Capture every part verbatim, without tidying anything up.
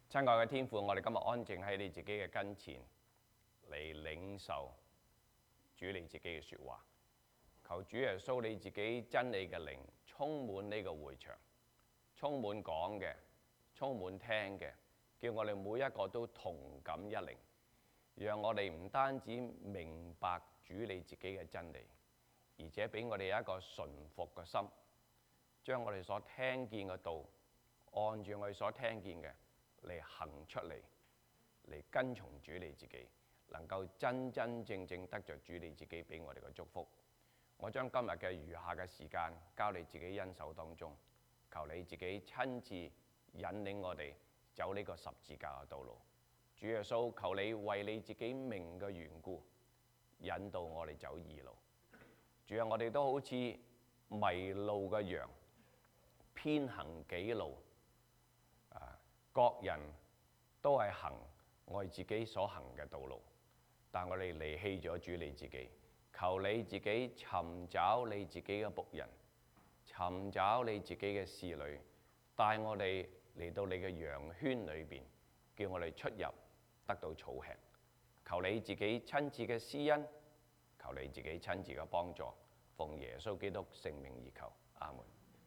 親愛嘅天父，我哋今日安靜喺你自己嘅跟前嚟領受主你自己嘅説話。求主耶穌你自己真理嘅靈充滿呢個會場，充滿講嘅，充滿聽嘅，叫我哋每一個都同感一靈，讓我哋唔單止明白主你自己嘅真理，而且俾我哋有一個順服嘅心，將我哋所聽見嘅道，按住我哋所聽見嘅嚟行出嚟，嚟跟從主你自己，能夠真真正正得着主你自己俾我哋嘅祝福。我將今日嘅餘下嘅時間交你自己恩手當中，求你自己親自引領我哋走呢個十字架嘅道路。主耶穌，求你為你自己名嘅緣故，引導我哋走義路。主啊，我哋都好似迷路嘅羊，偏行己路。啊，各人都係行我哋自己所行嘅道路，但我哋離棄咗主你自己。求你自己尋找你自己嘅僕人，尋找你自己嘅侍女，帶我哋嚟到你嘅羊圈裏邊，叫我哋出入得到草吃。求你自己親自嘅施恩，求你自己親自嘅幫助，奉耶穌基督聖名而求，阿門。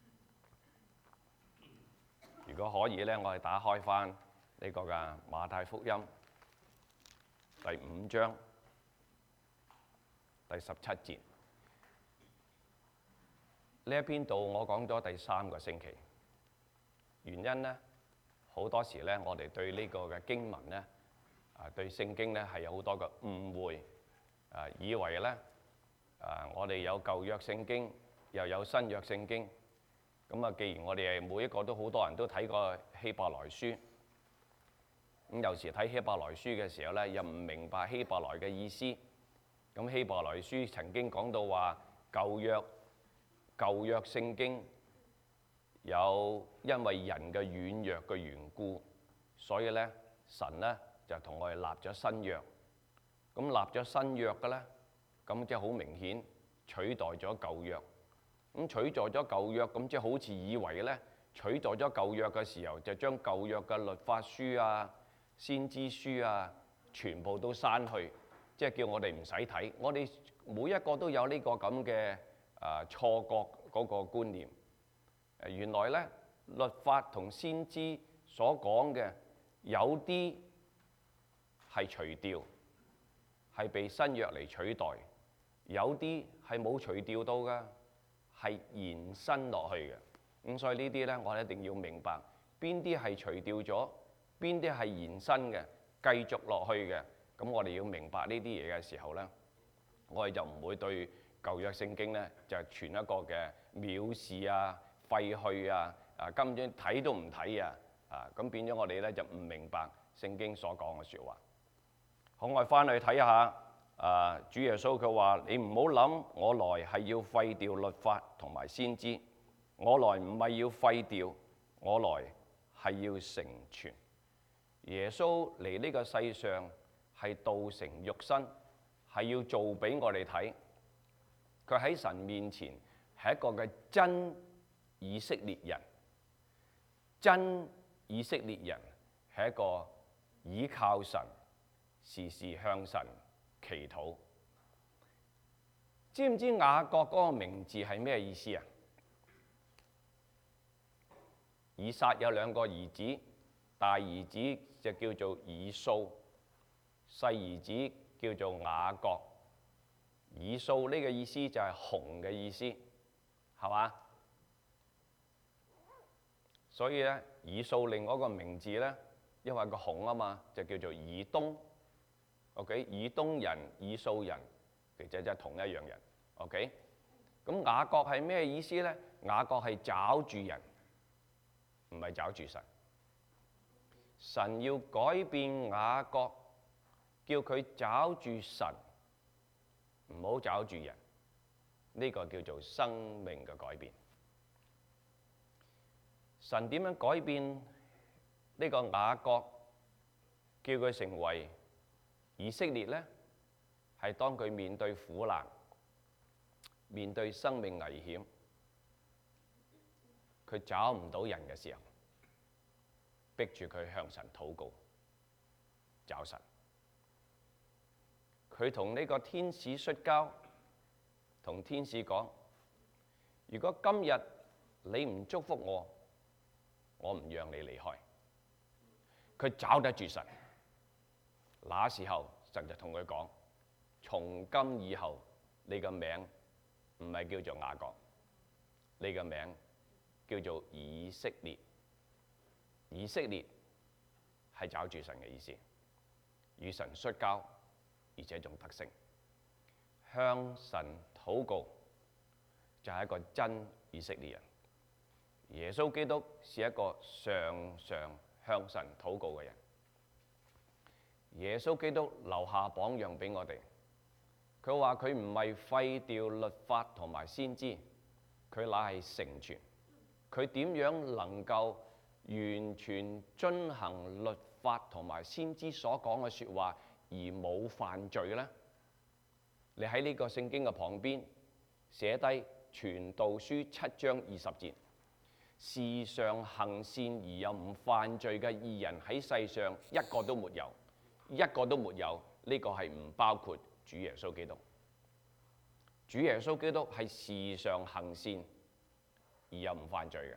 如果可以呢，我哋打開翻呢個嘅馬太福音第五章第十七節。呢一篇道我講咗第三個星期，原因呢，好多時呢，我哋對呢個嘅經文呢，啊對聖經呢係有好多嘅誤會，啊以為呢，啊我哋有舊約聖經，又有新約聖經。咁啊，既然我哋係每一個都好多人都睇過希伯來書，咁有時睇希伯來書嘅時候呢，又唔明白希伯來嘅意思。咁希伯來書曾經講到話舊約舊約聖經有因為人嘅軟弱嘅緣故，所以咧神咧就同我哋立咗新約。咁立咗新約嘅咧，咁即係好明顯取代咗舊約。咁取代咗舊約，咁即係好似以為咧取代咗舊約嘅時候，就將舊約嘅律法書啊、先知書啊，全部都刪去。即係叫我哋唔使睇，我哋每一個都有呢個咁嘅啊錯覺嗰個觀念。誒原來咧律法同先知所講嘅有啲係除掉，係被新約嚟取代；有啲係冇除掉到㗎，係延伸落去嘅。咁所以呢啲咧，我哋一定要明白邊啲係除掉咗，邊啲係延伸嘅，繼續落去嘅。咁我哋要明白呢啲嘢嘅時候呢，我哋就唔會對舊約聖經呢就傳一個嘅藐視啊、廢去啊、啊根本睇都唔睇啊，啊咁變咗我哋呢就唔明白聖經所講嘅説話。好，我哋翻去睇下啊，主耶穌佢話：你唔好諗，我來係要廢掉律法同埋先知，我來唔係要廢掉，我來係要成全。耶穌嚟呢個世上，係道成肉身，係要做俾我哋睇。佢喺神面前係一個嘅真以色列人，真以色列人係一個倚靠神、時時向神祈禱。知唔知雅各嗰個名字係咩意思啊？以撒有兩個兒子，大兒子就叫做以掃，細兒子叫做雅各。以掃呢個意思就係熊嘅意思，係嘛？所以咧，以掃另外一個名字咧，因為個熊啊嘛，就叫做以東。OK， 以東人、以掃人，其實就係同一樣人。OK，咁雅各係咩意思咧？雅各係找住人，唔係找住神。神要改變雅各，叫佢找住神，唔好找住人。呢個叫做生命嘅改變。神點樣改變呢個雅各，叫佢成為以色列呢？係當佢面對苦難、面對生命危險，佢找唔到人嘅時候， 逼住佢向神禱告，找神。佢同呢個天使摔跤，同天使講：如果今日你唔祝福我，我唔讓你離開。佢找得住神。那時候神就同佢講：從今以後，你個名唔係叫做雅各，你個名叫做以色列。以色列係找住神嘅意思，與神摔跤，而且仲得勝。向神禱告就係一個真以色列人。耶穌基督是一個常常向神禱告嘅人。耶穌基督留下榜樣俾我哋。佢話佢唔係廢掉律法同埋先知，佢乃係成全。佢點樣能夠完全遵行律法同埋先知所講嘅説話而冇犯罪呢？你喺呢個聖經嘅旁邊寫低《傳道書》七章二十節：時常行善而又唔犯罪嘅義人喺世上一個都沒有，一個都沒有。呢、這個係唔包括主耶穌基督。主耶穌基督係時常行善而又唔犯罪嘅。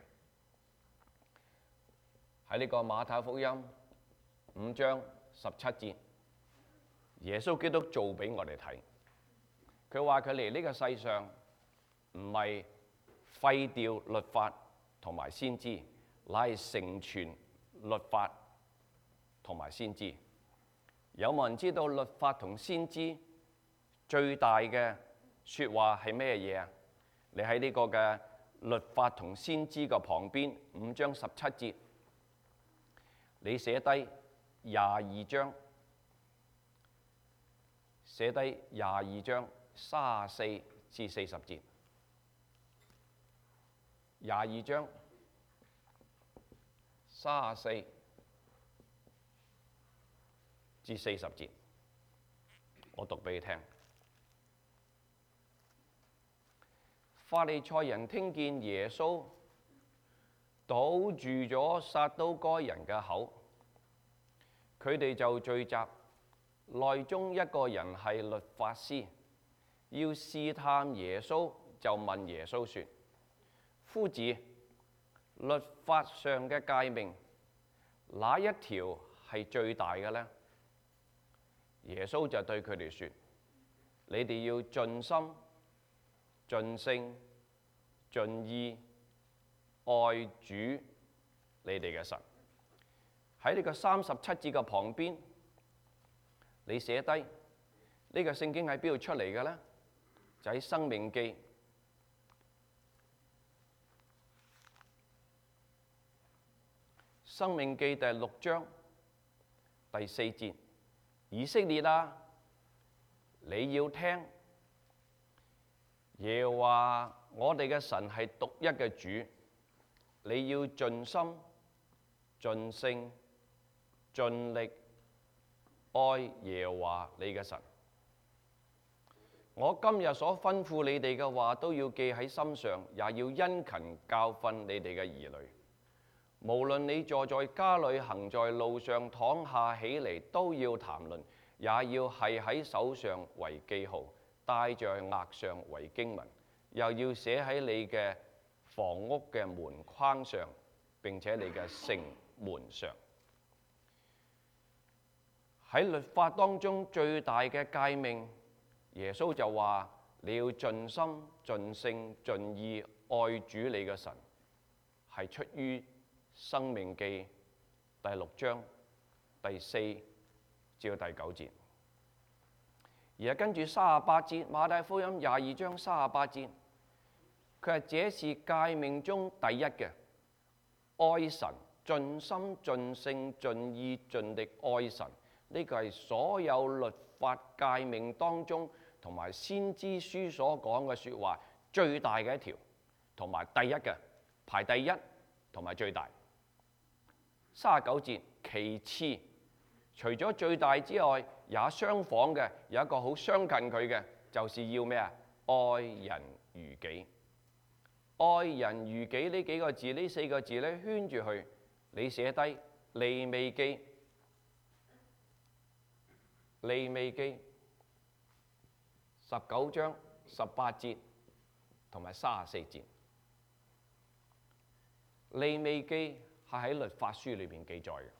喺呢個馬太福音五章十七節，耶穌基督做俾我哋睇。佢話佢嚟呢個世上唔係廢掉律法同埋先知，乃係成全律法同埋先知。有冇人知道律法同先知最大嘅説話係咩嘢啊？你喺呢個嘅律法同先知嘅旁邊五章十七節，你寫低廿二章，寫低廿二章三十四至四十節，廿二章三十四至四十節，我讀俾你聽。法利賽人聽見耶穌堵住咗撒都該人嘅口，佢哋就聚集，內中一個人係律法師，要試探耶穌，就問耶穌說：夫子，律法上嘅誡命，哪一條係最大嘅呢？耶穌就對佢哋說：你哋要盡心、盡性、盡意愛主你哋嘅神。喺呢個三十七節嘅旁邊，你寫低呢個聖經喺邊度出嚟嘅呢？就喺《申命記》申命記第六章第四節。以色列啊，你要聽，耶和華我哋嘅神係獨一嘅主，你要盡心、盡性、盡力愛耶和華你嘅神。我今日所吩咐你哋嘅話都要記喺心上，也要殷勤教訓你哋嘅兒女。無論你坐在家裏，行在路上，躺下起嚟，都要談論，也要係喺手上為記號，戴在額上為經文，又要寫喺你嘅房屋嘅門框上，並且你嘅城門上。喺律法當中最大嘅誡命，耶穌就話你要盡心、盡性、盡意愛主你嘅神，係出於申命記第六章第四至到第九節。而係跟住三十八節，馬太福音廿二章三十八節，佢話這是誡命中第一嘅，愛神，盡心盡性盡意盡力愛神。呢個係所有律法誡命當中同埋先知書所講嘅説話最大嘅一條，同埋第一嘅，排第一同埋最大。三十九節，其次，除咗最大之外，也相仿嘅，有一個好相近佢嘅，就是要咩啊？愛人如己。愛人如己呢幾個字，呢四個字咧圈住佢，你寫低利未記，利未記十九章十八節同埋三十四節。利未記係喺律法書裏邊記載嘅。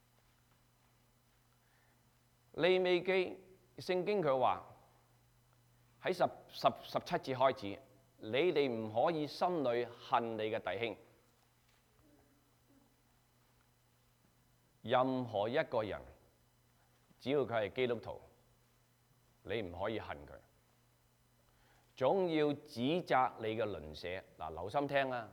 利未記聖經佢話喺十十十七節開始，你哋唔可以心裏恨你嘅弟兄。任何一個人，只要佢係基督徒，你唔可以恨佢，總要指責你嘅鄰舍。嗱，留心聽啊！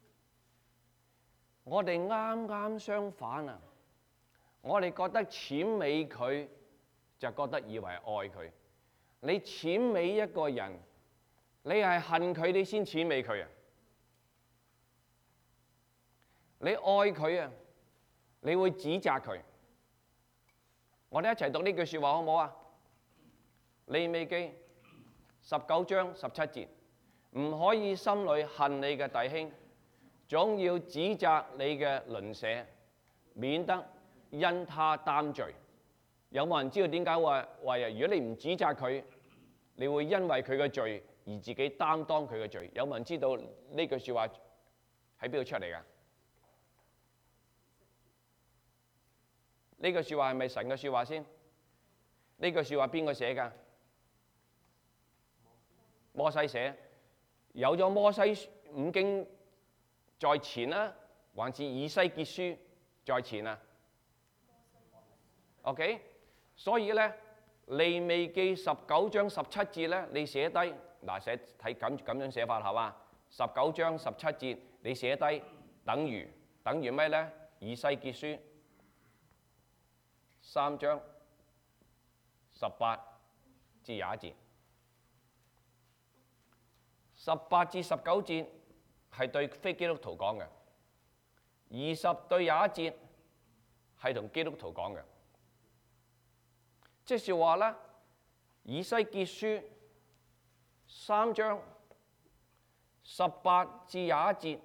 我哋啱啱相反啊！我哋覺得諂媚佢，就覺得以為愛佢。你諂媚一個人，你係恨佢，你先諂媚佢啊！你愛佢啊！你會指責佢。我哋一齊讀呢句説話好唔好啊？利未記十九章十七節，唔可以心裏恨你嘅弟兄，總要指責你嘅鄰舍，免得因他擔罪。有冇人知道點解話話啊？如果你唔指責佢，你會因為佢嘅罪而自己擔當佢嘅罪。有冇人知道呢句説話喺邊度出嚟㗎？呢句説話係咪神嘅説話先？呢句説話邊個寫㗎？摩西寫。有咗摩西五經在前啦，還是以西結書在前啊 ？OK， 所以咧利未記十九章十七節咧，你寫低嗱寫睇咁咁樣寫法係嘛？十九章十七節你寫低等於等於咩咧？以西結書三章十八至廿一節，十八至十九節係對非基督徒講嘅，二十對廿一節係同基督徒講嘅。即是話咧，以西結書三章十八至廿一節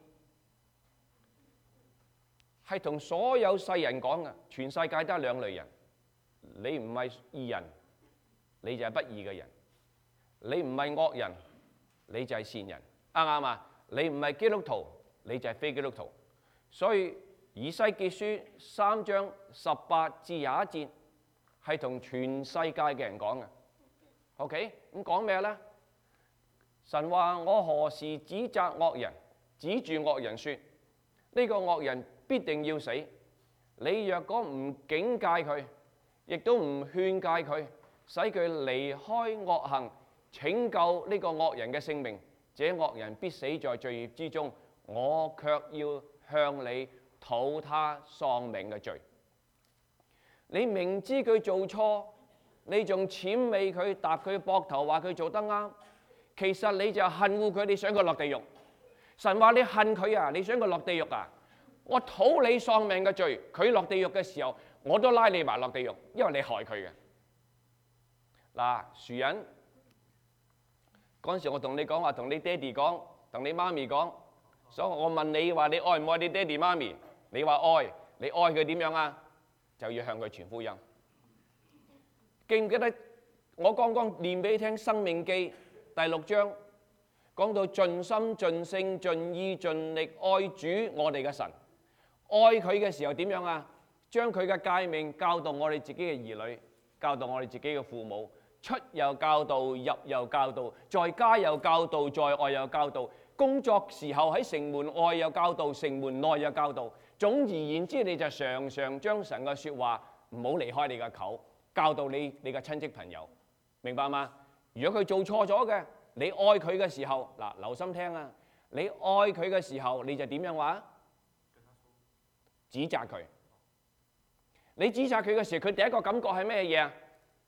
係同所有世人講嘅，全世界都係兩類人。你唔係義人，你就係不義嘅人；你唔係惡人，你就係善人。啱唔啱啊？你唔係基督徒，你就係非基督徒。所以以西結書三章十八至廿一節係同全世界嘅人講嘅。OK， 咁講咩咧？神話我何時指責惡人，指住惡人說，呢個惡人必定要死。你若果唔警戒佢，亦都唔勸戒佢，使佢離開惡行，拯救呢個惡人嘅性命，這惡人必死在罪孽之中，我卻要向你討他喪命嘅罪。你明知佢做錯，你仲諂媚佢，搭佢膊頭話佢做得啱，其實你就恨惡佢，你想佢落地獄。神話你恨佢啊，你想佢落地獄啊？我討你喪命嘅罪，佢落地獄嘅時候，我都拉你埋落地獄，因為你害佢嘅。嗱，樹人嗰陣時，我同你講話，同你爹哋講，同你媽咪講，所以我問你話你愛唔愛你爹哋媽咪？你話愛，你愛佢點樣啊？就要向佢傳福音。記唔記得我剛剛念俾你聽《申命記》第六章，講到盡心、盡性、盡意、盡力愛主我哋嘅神。愛佢嘅時候點樣啊？將佢嘅誡命教導我哋自己嘅兒女，教導我哋自己嘅父母，出又教導，入又教導，在家又教導，在外又教導，工作時候喺城門外又教導，城門內又教導。總而言之，你就常常將神嘅説話唔好離開你嘅口，教導你你嘅親戚朋友，明白嗎？如果佢做錯咗嘅，你愛佢嘅時候，嗱，留心聽啊！你愛佢嘅時候，你就點樣話？指責佢。你指責佢嘅時候，佢第一個感覺係咩嘢啊？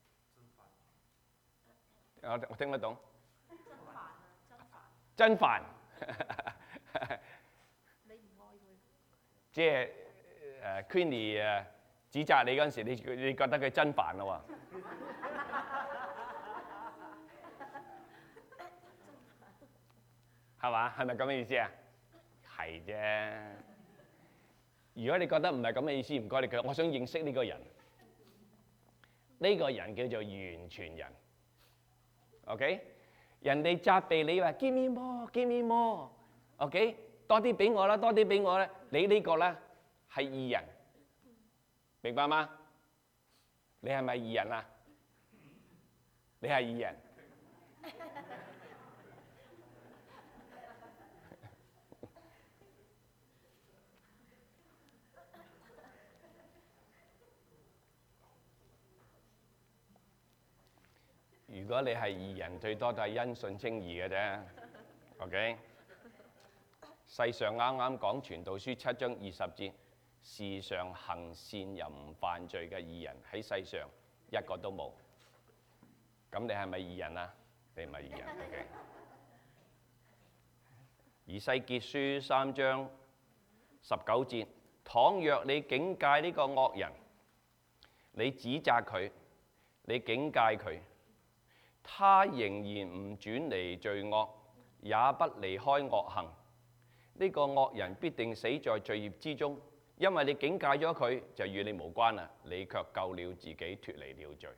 我我聽得懂。真煩。你唔愛佢。即係誒 Queenie 誒指責你嗰陣時，你你覺得佢真煩咯喎。係嘛？係咪咁嘅意思啊？係啫。 如果你覺得唔係咁嘅意思，唔該你講，我想認識呢個人。呢個人叫做完全人。OK， 人哋責備你話 give me more，give me more。OK， 多啲俾我啦，多啲俾我啦。你呢個咧係義人，明白嗎？你係咪義人啊？你係義人。如果你係義人，最多都係因信稱義嘅啫。OK， 世上啱啱講傳道書七章二十節，時常行善又唔犯罪嘅義人喺世上一個都冇。咁你係咪義人啊？你唔係義人。OK， 以西結書三章十九節，倘若你警戒呢個惡人，你指責佢，你警戒佢，他仍然唔轉離罪惡，也不離開惡行，呢個惡人必定死在罪孽之中，因為你警戒咗佢，就與你無關啦，你卻救了自己，脫離了罪。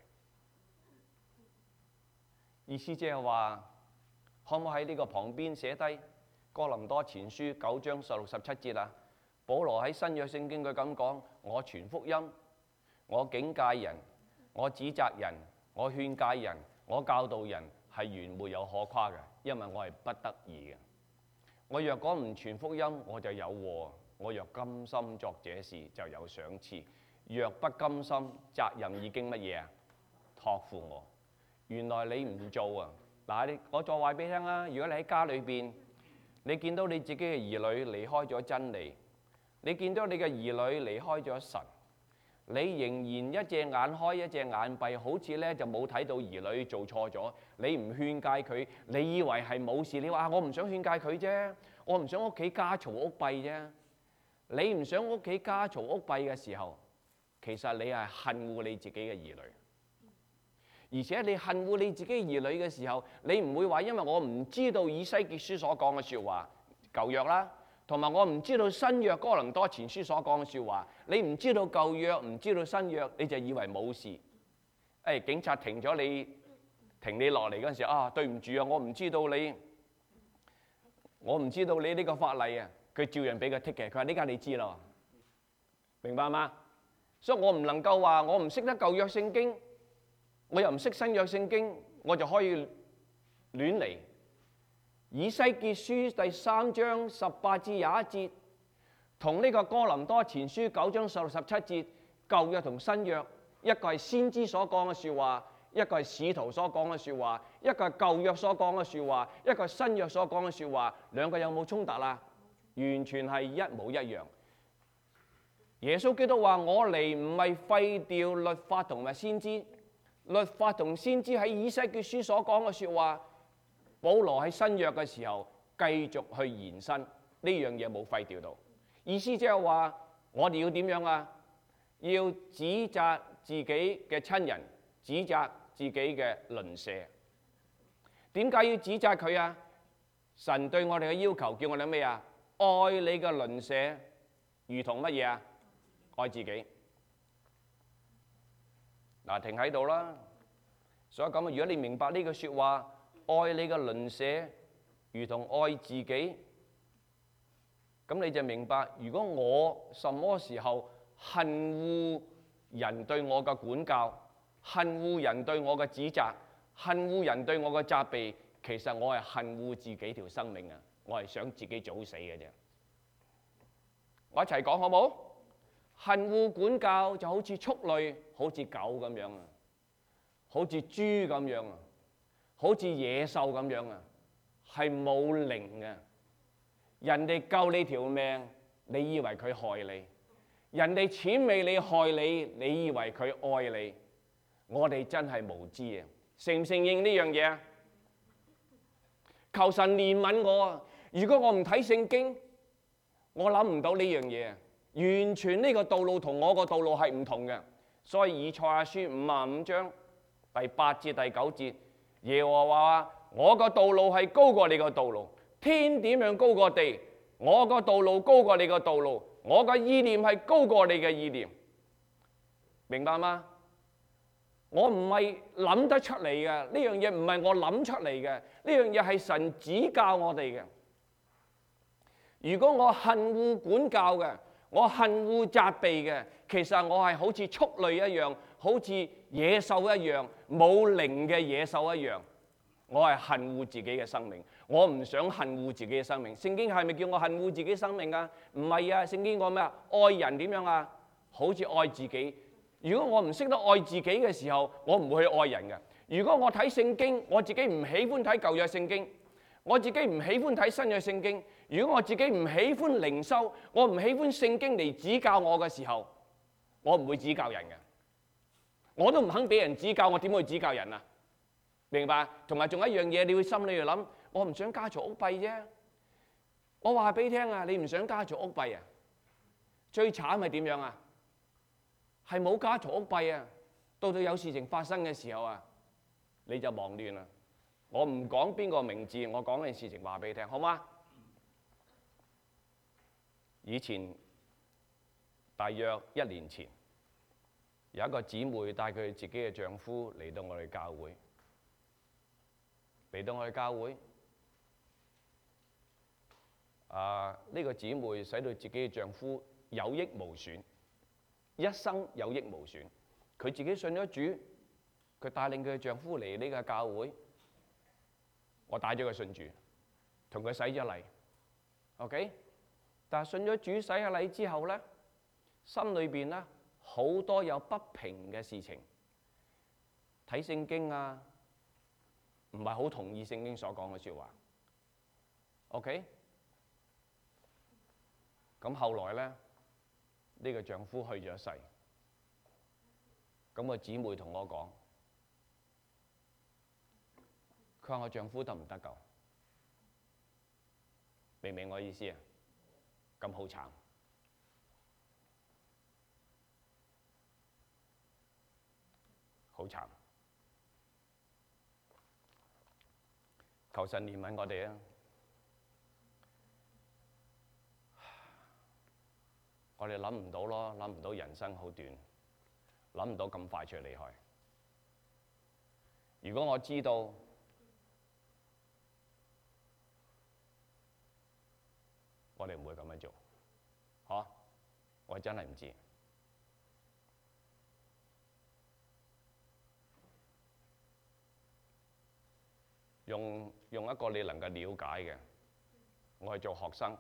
意思即係話，可唔可以喺呢個旁邊寫低哥林多前書九章十六十七節啊？保羅喺新約聖經佢咁講：我傳福音，我警戒人，我指責人，我勸戒人，我教導人，係原沒有可誇嘅，因為我係不得已嘅。我若果唔傳福音，我就有禍；我若甘心作這事，就有賞賜；若不甘心，責任已經乜嘢啊？託付我。原來你唔做啊！嗱，你我再話俾你聽啊！如果你喺家裏邊，你見到你自己嘅兒女離開咗真理，你見到你嘅兒女離開咗神，你仍然一隻眼開一隻眼閉，好似咧就冇睇到兒女做錯咗，你唔勸戒佢，你以為係冇事，你話我唔想勸戒佢啫，我唔想屋企家嘈屋閉啫。你唔想屋企家嘈屋閉嘅時候，其實你係恨惡你自己嘅兒女。而且你恨惡你自己兒女嘅時候，你唔會話因為我唔知道以西結書所講嘅説話舊約啦，同埋我唔知道新約哥林多前書所講嘅説話，你唔知道舊約，唔知道新約，你就以為冇事。誒、哎，警察停咗你，停你落嚟嗰陣時啊，對唔住啊，我唔知道你，我唔知道你呢個法例啊，佢照樣俾佢剔嘅。佢話呢家你知啦，明白嗎？所以我唔能夠話我唔識得舊約聖經。我又唔識新約聖經，我就可以亂嚟。以西結書第三章十八至廿一節，同呢個哥林多前書九章十六十七節，舊約同新約，一個係先知所講嘅説話，一個係使徒所講嘅説話，一個係舊約所講嘅説話，一個係新約所講嘅説話，兩個有冇衝突啊？完全係一模一樣。耶穌基督話：我嚟唔係廢掉律法同埋先知。律法同先知喺以西結書所講嘅説話，保羅喺新約嘅時候繼續去延伸，呢樣嘢冇廢掉到。意思即係話，我哋要點樣啊？要指責自己嘅親人，指責自己嘅鄰舍。點解要指責佢啊？神對我哋嘅要求叫我哋咩啊？愛你嘅鄰舍，如同乜嘢啊？愛自己。嗱，停喺度啦。所以咁啊，如果你明白呢句説話，愛你嘅鄰舍如同愛自己，咁你就明白，如果我什麼時候恨惡人對我嘅管教，恨惡人對我嘅指責，恨惡人對我嘅責備，其實我係恨惡自己條生命啊！我係想自己早死嘅啫。我一齊講好冇？恨惡管教就好似畜類，好似狗咁樣啊，好似豬咁樣啊，好似野獸咁樣啊，係冇靈嘅。人哋救你條命，你以為佢害你；人哋諂媚你害你，你以為佢愛你。我哋真係無知啊！承唔承認呢樣嘢啊？求神憐憫我啊！如果我唔睇聖經，我諗唔到呢樣嘢啊！完全呢個道路同我個道路係唔同嘅，所以以賽亞書五十五章第八至第九節，耶和華話：我個道路係高過你個道路，天點樣高過地，我個道路高過你個道路， 我嘅意念係高過你嘅意念，明白嗎？我唔係諗得出嚟嘅，呢樣嘢唔係我諗出嚟嘅，呢樣嘢係神指教我哋嘅。如果我恨惡管教嘅，我恨惡責備嘅，其實我係好似畜類一樣，好似野獸一樣，冇靈嘅野獸一樣。我係恨惡自己嘅生命，我唔想恨惡自己嘅生命。聖經係咪叫我恨惡自己生命啊？唔係啊，聖經講咩啊？愛人點樣啊？好似愛自己。如果我唔識得愛自己嘅時候，我唔會去愛人嘅。如果我睇聖經，我自己唔喜歡睇舊約聖經，我自己唔喜歡睇新約聖經。如果我自己唔喜歡靈修，我唔喜歡聖經嚟指教我嘅時候，我唔會指教人嘅。我都唔肯俾人指教，我點會指教人啊？明白？同埋仲有一樣嘢，你會心裏度諗，我唔想家嘈屋閉啫。我話俾你聽啊，你唔想家嘈屋閉啊？最慘係點樣啊？係冇家嘈屋閉啊！到到有事情發生嘅時候啊，你就忙亂啦。我唔講邊個名字，我講件事情話俾你聽，好嗎？以前大約一年前，有一個姊妹帶佢自己嘅丈夫嚟到我哋教會，嚟到我哋教會。啊，呢個姊妹使到自己嘅丈夫有益無損。一生有益無損，佢自己信咗主，佢帶領佢嘅丈夫嚟呢個教會，我帶咗佢信主，同佢洗咗禮 ，OK？ 但係信咗主洗咗禮之後咧，心裏邊咧好多有不平嘅事情，睇聖經啊，唔係好同意聖經所講嘅説話 ，OK？ 咁後來咧。呢個丈夫去咗世，咁個姊妹同我講，佢話我丈夫得唔得救？明唔明我意思啊？咁好慘，好慘，求神憐憫我哋啊！我哋諗唔到咯，諗唔到人生好短，諗唔到咁快脆厲害。如果我知道，我哋唔會咁樣做，嚇、啊！我真係唔知。用用一個你能夠了解嘅，我係做學生。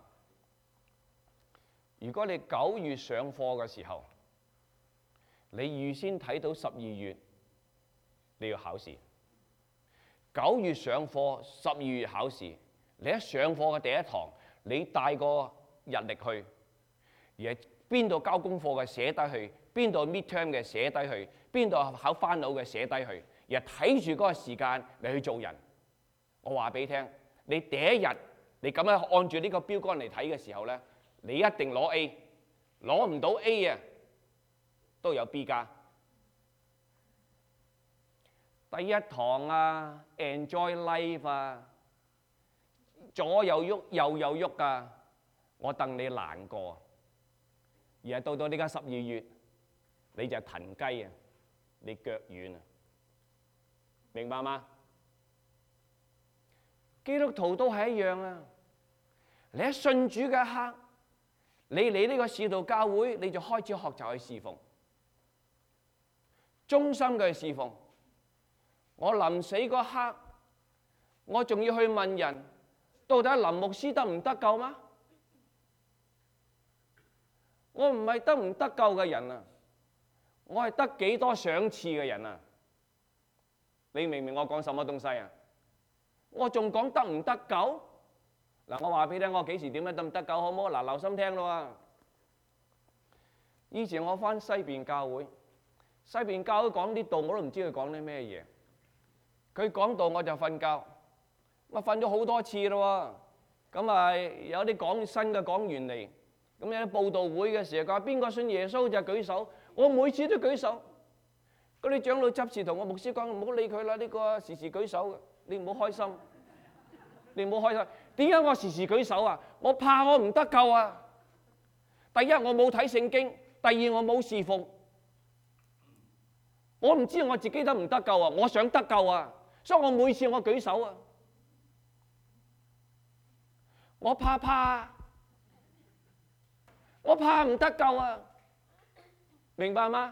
如果你九月上課嘅時候，你預先睇到十二月你要考試，九月上課，十二月考試，你一上課嘅第一堂，你帶個日曆去，而係邊度交功課嘅寫低去，邊度 midterm 嘅寫低去，邊度考翻腦嘅寫低去，而係睇住嗰個時間嚟去做人。我話俾你聽，你第一日你咁樣按住呢個標杆嚟睇嘅時候咧，你一定攞 A， 攞唔到 A 啊，都有 B 加。第一堂啊 ，enjoy life 啊，左又喐右又喐啊，我戥你難過。而係到到呢家十二月，你就騰雞啊，你腳軟啊，明白嗎？基督徒都係一樣啊，你一信主嘅一刻，你嚟呢個使徒教會，你就開始學習去侍奉，忠心嘅去侍奉。我臨死嗰刻，我仲要去問人，到底林牧師得唔得救嗎？我唔係得唔得救嘅人啊，我係得幾多賞賜嘅人啊！你明唔明我講什麼東西啊？我仲講得唔得救？嗱，我話俾你聽，我幾時點樣得唔得救好唔好？嗱，留心聽咯啊！以前我返西邊教會，西邊教會講啲道，我都唔知佢講啲咩嘢。佢講道我就瞓覺，我瞓咗好多次咯喎。咁啊，有啲講新嘅講員嚟，咁有啲報道會嘅時候，佢話邊個信耶穌就舉手，我每次都舉手。嗰啲長老執事同我牧師講，唔好理佢啦，呢個時時舉手嘅，你唔好開心，你唔好開心。點解我時時舉手啊？我怕我唔得救啊！ 第一，我冇睇聖經；第二，我冇侍奉。我唔知我自己得唔得救啊！我想得救啊，所以我每次我舉手啊，我怕怕，我怕唔得救啊，明白嗎？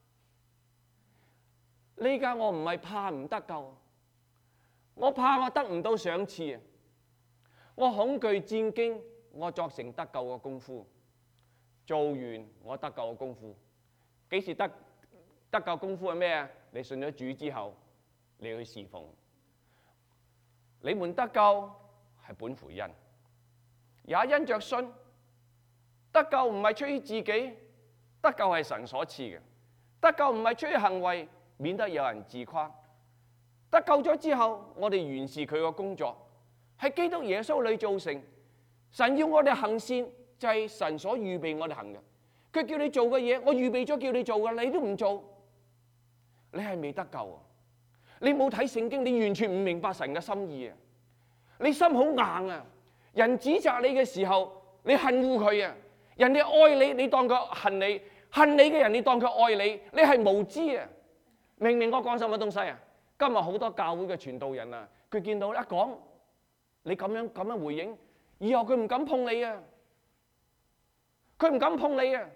呢家我唔係怕唔得救，我怕我得唔到賞賜啊！我恐懼戰兢，我作成得救嘅功夫，做完我得救嘅功夫，幾時得？得救功夫係咩啊？你信咗主之後，你去侍奉。你們得救係本乎恩，也因着信。得救唔係出於自己，得救係神所賜嘅。得救唔係出於行為，免得有人自誇。得救咗之後，我哋完事佢個工作，喺基督耶穌裏造成。神要我哋行善，就係神所預備我哋行嘅。佢叫你做嘅嘢，我預備咗叫你做嘅，你都唔做。你係未得救啊！你冇睇聖經，你完全唔明白神嘅心意啊！你心好硬啊！人指責你嘅時候，你恨惡佢啊！人哋愛你，你當佢恨你；恨你嘅人，你當佢愛你。你係無知啊！明明我講什麼東西啊？今日好多教會嘅傳道人啊，佢見到一講你咁樣咁樣回應，以後佢唔敢碰你啊！佢唔敢碰你啊！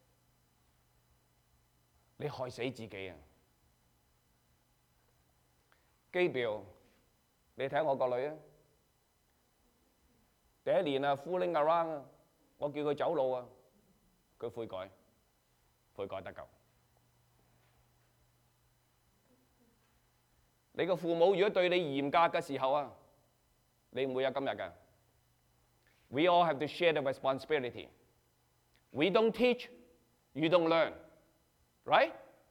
你害死自己啊！基表，你睇我個女啊，第一年啊 fooling around 啊，我叫佢走路啊，佢悔改，悔改得救。你個父母如果對你嚴格嘅時候啊，你唔會有今日㗎。We all have to share the responsibility. We don't teach, you don't learn, right?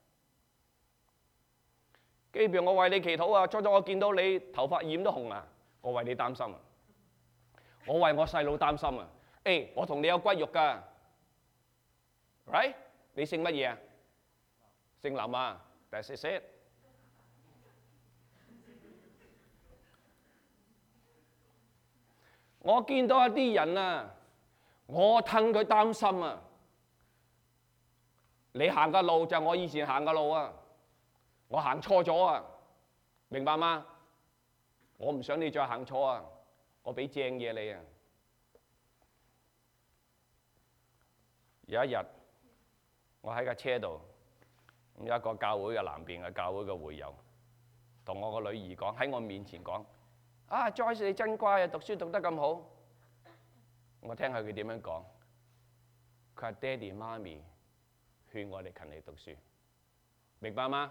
基表，我為你祈禱啊！初初我見到你頭髮染都紅啊，我為你擔心啊！我為我細佬擔心啊！誒，我同你有骨肉㗎 ，right？你姓乜嘢啊？姓林啊 ？That's it。我見到一啲人啊，我戥佢擔心啊！你行嘅路就係我以前行嘅路啊！我行錯咗啊，明白嗎？我唔想你再行錯啊！我俾正嘢你啊！有一日，我喺架車度，咁有一個教會嘅南邊嘅教會嘅會友，同我個女兒講，喺我面前講：啊 Joyce 你真乖啊，讀書讀得咁好。我聽下佢點樣講，佢話爹哋媽咪勸我哋勤力讀書，明白嗎？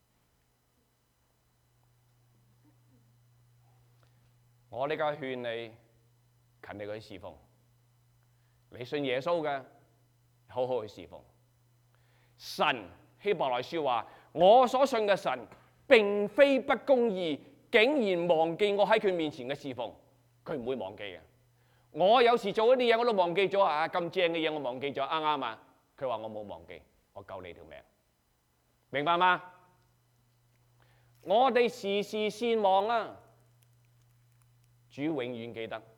我呢家勸你勤力去侍奉，你信耶穌嘅，好好去侍奉。神希伯來書話：我所信嘅神並非不公義，竟然忘記我喺佢面前嘅侍奉，佢唔會忘記嘅。我有時做一啲嘢我都忘記咗啊！咁正嘅嘢我忘記咗，啱唔啱啊？佢話我冇忘記，我救你條命，明白嗎？我哋時時善忘啊！主永遠記得，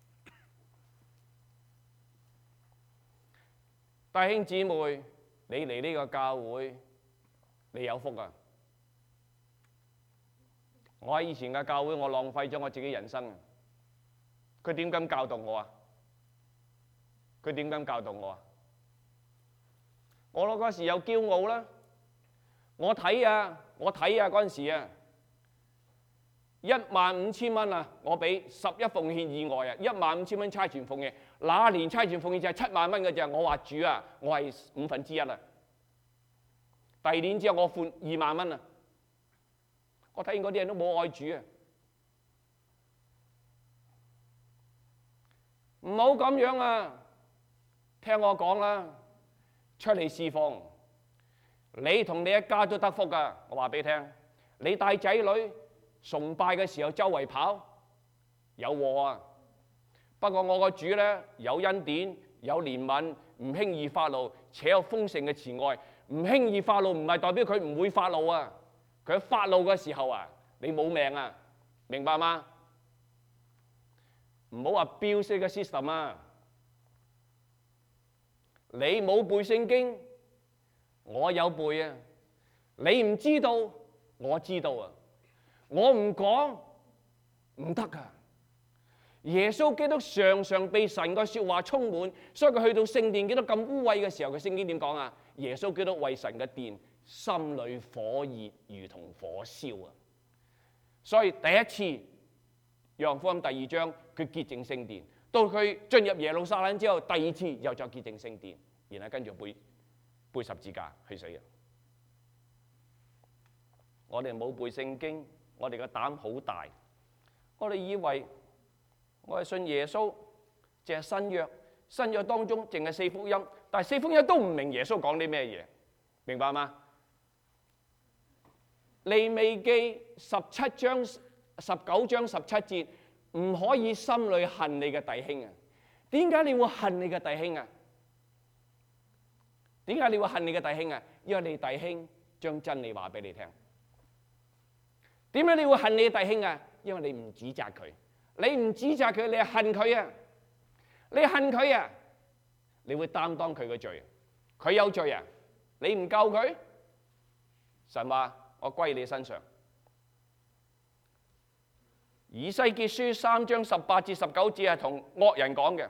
弟兄姊妹，你嚟呢個教會，你有福啊！我喺以前嘅教會，我浪費咗我自己人生啊！佢點敢教導我啊？佢點敢教導我啊？我嗰時有驕傲啦，我睇啊，我睇啊嗰陣時啊。一萬五千蚊啊！我俾十一奉獻以外啊，一萬五千蚊差傳奉獻，那年差傳奉獻就係七萬蚊嘅啫。我話主啊，我係五分之一啊。第二年之後我換二萬蚊啊！我睇見嗰啲人都冇愛主啊！唔好咁樣啊！聽我講啦，出嚟侍奉，你同你一家都得福㗎。我話俾你聽，你帶仔女崇拜嘅時候周圍跑，有禍啊！不過我個主咧有恩典，有憐憫，唔輕易發怒，且有豐盛嘅慈愛。唔輕易發怒唔係代表佢唔會發怒啊！佢發怒嘅時候啊，你冇命啊！明白嗎？唔好話標識嘅 system 啊！ 你冇背聖經，我有背啊。你唔知道，我知道啊。我唔講唔得噶。耶穌基督常常被神嘅說話充滿，所以佢去到聖殿見到咁污穢嘅時候，佢聖經點講啊？耶穌基督為神嘅殿，心裏火熱如同火燒啊！所以第一次約翰福音第二章佢潔淨聖殿，到佢進入耶路撒冷之後，第二次又再潔淨聖殿，然後跟住背背十字架去死啊！我哋冇背聖經，我哋嘅膽好大，我哋以為我係信耶穌，淨係新約，新約當中淨係四福音，但係四福音都唔明耶穌講啲咩嘢，明白嗎？利未記十七章、十九章十七節，唔可以心裏恨你嘅弟兄啊！點解你會恨你嘅弟兄啊？點解你會恨你嘅弟兄啊？因為你弟兄將真理話俾你聽。點解你會恨你嘅弟兄啊？因為你唔指責佢。你唔指責佢，你係恨佢啊！你恨佢啊！你會擔當佢嘅罪，佢有罪啊！你唔救佢，神話我歸你身上。以西結書三章十八至十九節係同惡人講嘅，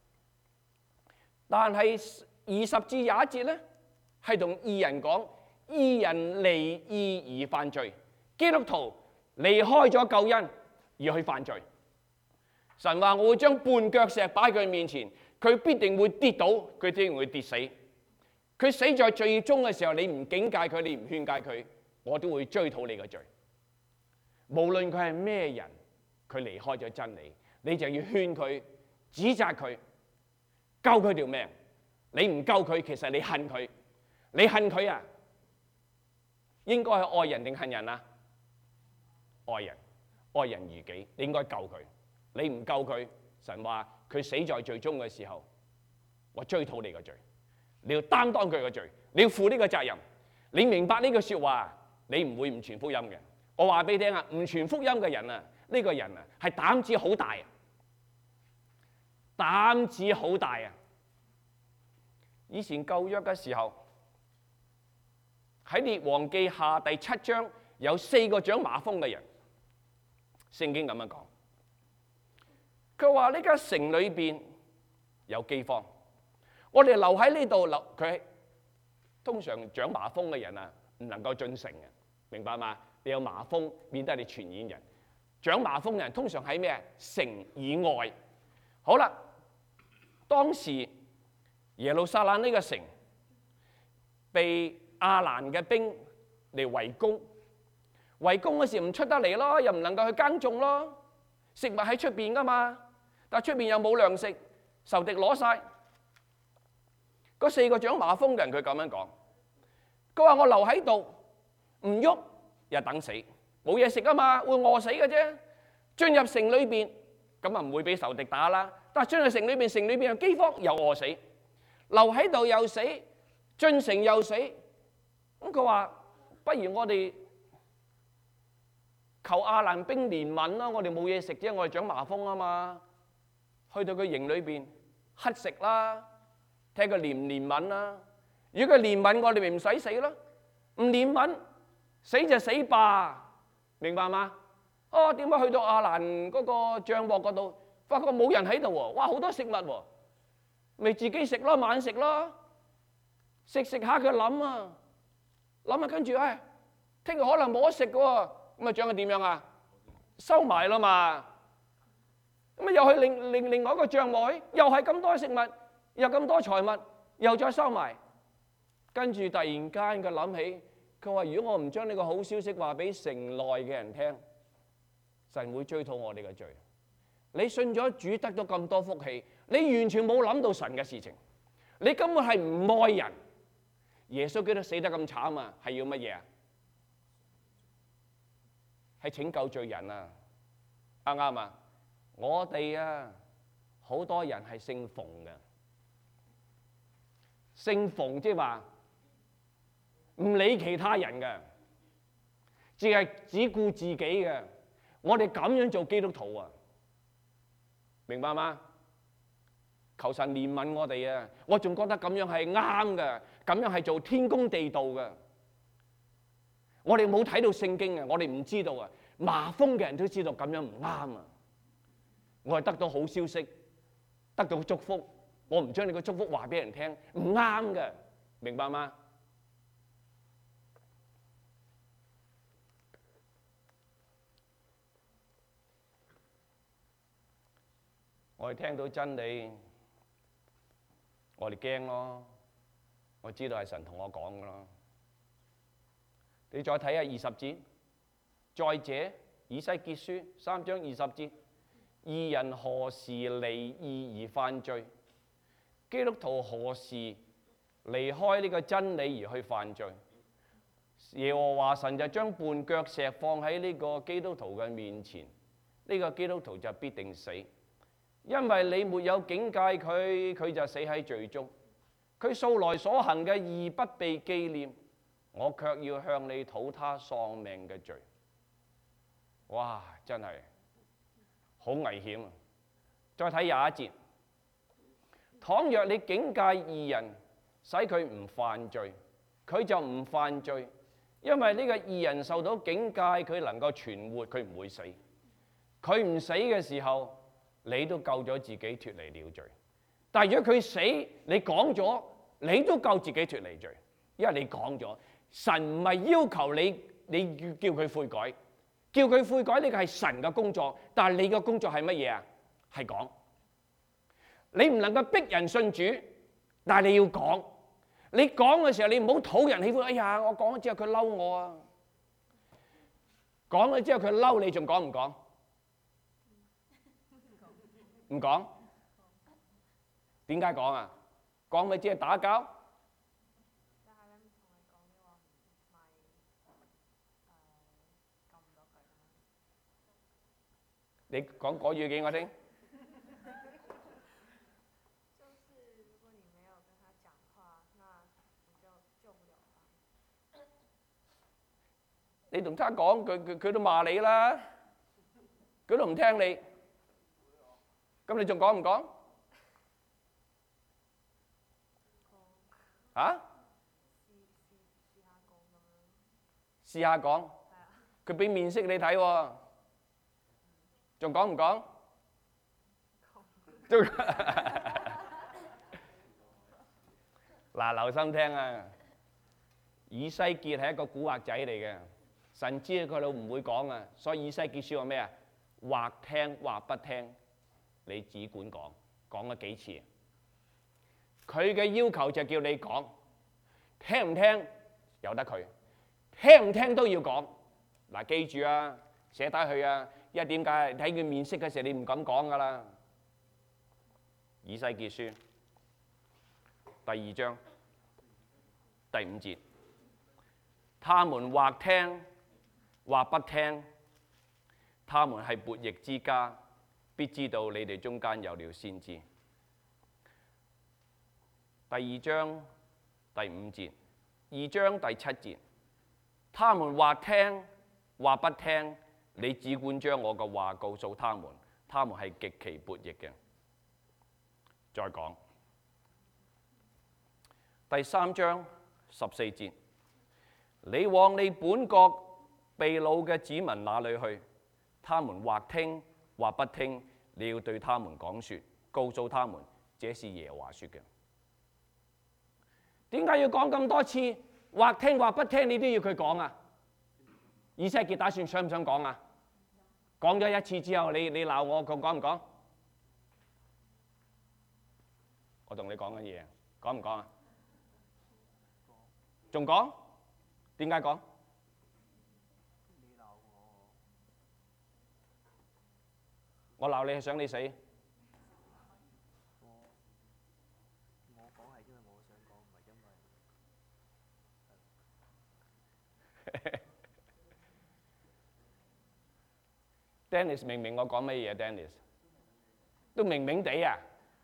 但係二十至廿一節咧係同義人講，義人離義而犯罪，基督徒離開咗救恩而去犯罪。神話我會將絆腳石擺喺佢面前，佢必定會跌倒，佢必定會跌死。佢死在最終嘅時候，你唔警戒佢，你唔勸誡佢，我都會追討你嘅罪。無論佢係咩人，佢離開咗真理，你就要勸佢、指責佢、救佢條命。你唔救佢，其實你恨佢。你恨佢啊，應該係愛人定恨人啊？愛人，愛人如己，你應該救佢。你唔救佢，神話佢死在罪中嘅時候，我追討你嘅罪，你要擔當佢嘅罪，你要負呢個責任。你明白呢句說話，你唔會唔傳福音嘅。我話俾你聽啊，唔傳福音嘅人啊，呢個人啊係膽子好大啊，膽子好大啊！以前舊約嘅時候，喺列王記下第七章有四個長麻風嘅人，聖經咁樣講。佢話呢間城裏邊有饑荒，我哋留喺呢度留佢。通常長麻風嘅人啊，唔能夠進城嘅，明白嘛？你有麻風，免得你傳染人。長麻風嘅人通常喺咩城以外。好啦，當時耶路撒冷呢個城被亞蘭嘅兵嚟圍攻，圍攻嗰時唔出得嚟咯，又唔能夠去耕種咯，食物喺出邊噶嘛。但出邊又冇糧食，仇敵攞晒。嗰四個長麻風嘅人佢咁樣講，佢話我留喺度唔喐，又等死，冇嘢食啊嘛，會餓死嘅啫。進入城裏邊咁啊唔會俾仇敵打啦，但係進入城裏邊，城裏邊有饑荒又餓死，留喺度又死，進城又死。咁佢話不如我哋求亞蘭兵憐憫啦，我哋冇嘢食啫，我哋長麻風啊嘛。去到佢營裏邊乞食啦，睇佢憐唔憐憫啦。如果佢憐憫我哋，咪唔使死咯。唔憐憫，死就死吧，明白嗎？哦，點解去到亞蘭嗰個帳幕嗰度，發覺冇人喺度喎？哇，好多食物喎，咪自己食咯，晚食咯。食食下佢諗啊，諗下跟住唉，聽日可能冇得食嘅喎，咁啊將佢點樣啊？收埋啦嘛。咁啊，又去另另另外一個帳幕，又係咁多食物，又咁多財物，又再收埋。跟住突然間佢諗起，佢話：如果我唔將呢個好消息話俾城內嘅人聽，神會追討我哋嘅罪。你信咗主得到咁多福氣，你完全冇諗到神嘅事情，你根本係唔愛人。耶穌基督死得咁慘啊，係要乜嘢啊？係拯救罪人啊，啱唔啱啊？我哋啊，好多人係姓馮嘅，姓馮即係話唔理其他人嘅，只係只顧自己嘅。我哋咁樣做基督徒啊，明白嗎？ 求神憐憫我哋啊！我仲覺得咁樣係啱嘅，咁樣係做天公地道嘅。我哋冇睇到聖經啊，我哋唔知道啊。麻風嘅人都知道咁樣唔啱啊！我係得到好消息，得到祝福，我唔將你個祝福話俾人聽，唔啱嘅，明白嗎？我哋聽到真理，我哋驚咯。我知道係神同我講噶咯。你再睇下二十節，再者以西結書三章二十節，義人何時離義而犯罪？基督徒何時離開呢個真理而去犯罪？耶和華神就將絆腳石放喺呢個基督徒嘅面前，呢個基督徒就必定死。因為你沒有警戒佢，佢就死喺罪中。佢素來所行嘅義不被紀念，我卻要向你討他喪命嘅罪。哇！真係好危險啊！再睇廿一節，倘若你警戒義人，使佢唔犯罪，佢就唔犯罪，因為呢個義人受到警戒，佢能夠存活，佢唔會死。佢唔死嘅時候，你都救咗自己脫離了罪。但係如果佢死，你講咗，你都救自己脫離罪，因為你講咗。神唔係要求你，你叫佢悔改，叫佢悔改呢個係神嘅工作，但係你嘅工作係乜嘢啊？係講。你唔能夠逼人信主，但係你要講。你講嘅時候，你唔好討人喜歡。哎呀，我講咗之後佢嬲我啊！講咗之後佢嬲你，仲講唔講？唔講？點解講啊？講咪即係打交？你講國語俾我聽。你同他講，佢佢佢都罵你啦，佢都唔聽你。咁你仲講唔講？嚇？試下講，佢俾面色你睇喎，仲講唔講？嗱，留心聽啊！以西結係一個古惑仔嚟嘅，神知佢都唔會講啊，所以以西結書話咩啊？或聽或不聽。你只管講，講咗幾次？佢嘅要求就叫你講，聽唔聽由得佢，聽唔聽都要講。嗱，記住啊，寫低佢啊，因為點解？睇佢面色嘅時候，你唔敢講噶啦。以西結書第二章第五節，他們或聽或不聽，他們係悖逆之家。必知道你哋中間有了先知。第二章第五節，二章第七節，他們或聽或不聽，你只管將我嘅話告訴他們，他們係極其悖逆嘅。再講第三章十四節，你往你本國被擄嘅子民那裏去，他們或聽或不聽，你要對他們講說，告訴他們，這是耶和華說嘅。點解要講咁多次？或聽或不聽，你都要佢講啊？以西結打算想唔想講啊？講咗一次之後，你你鬧我，佢講唔講？我同你講緊嘢，講唔講啊？仲講？點解講？我鬧你係想你死。我講係因為我想講，唔係因為。Dennis 明唔明我講咩嘢 ？Dennis 都明明地啊！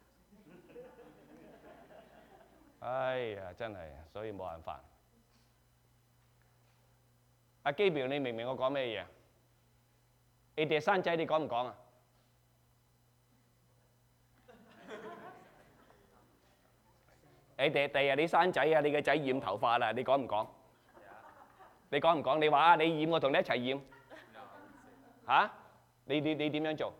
哎呀，真係，所以冇辦法。阿基表，你明唔明我講咩嘢？你哋山仔，你講唔講啊？ 誒第第日你生仔啊，你個仔染頭髮啦，你講唔講？你講唔講？你話啊，你染我同你一齊染嚇？你你你點樣做？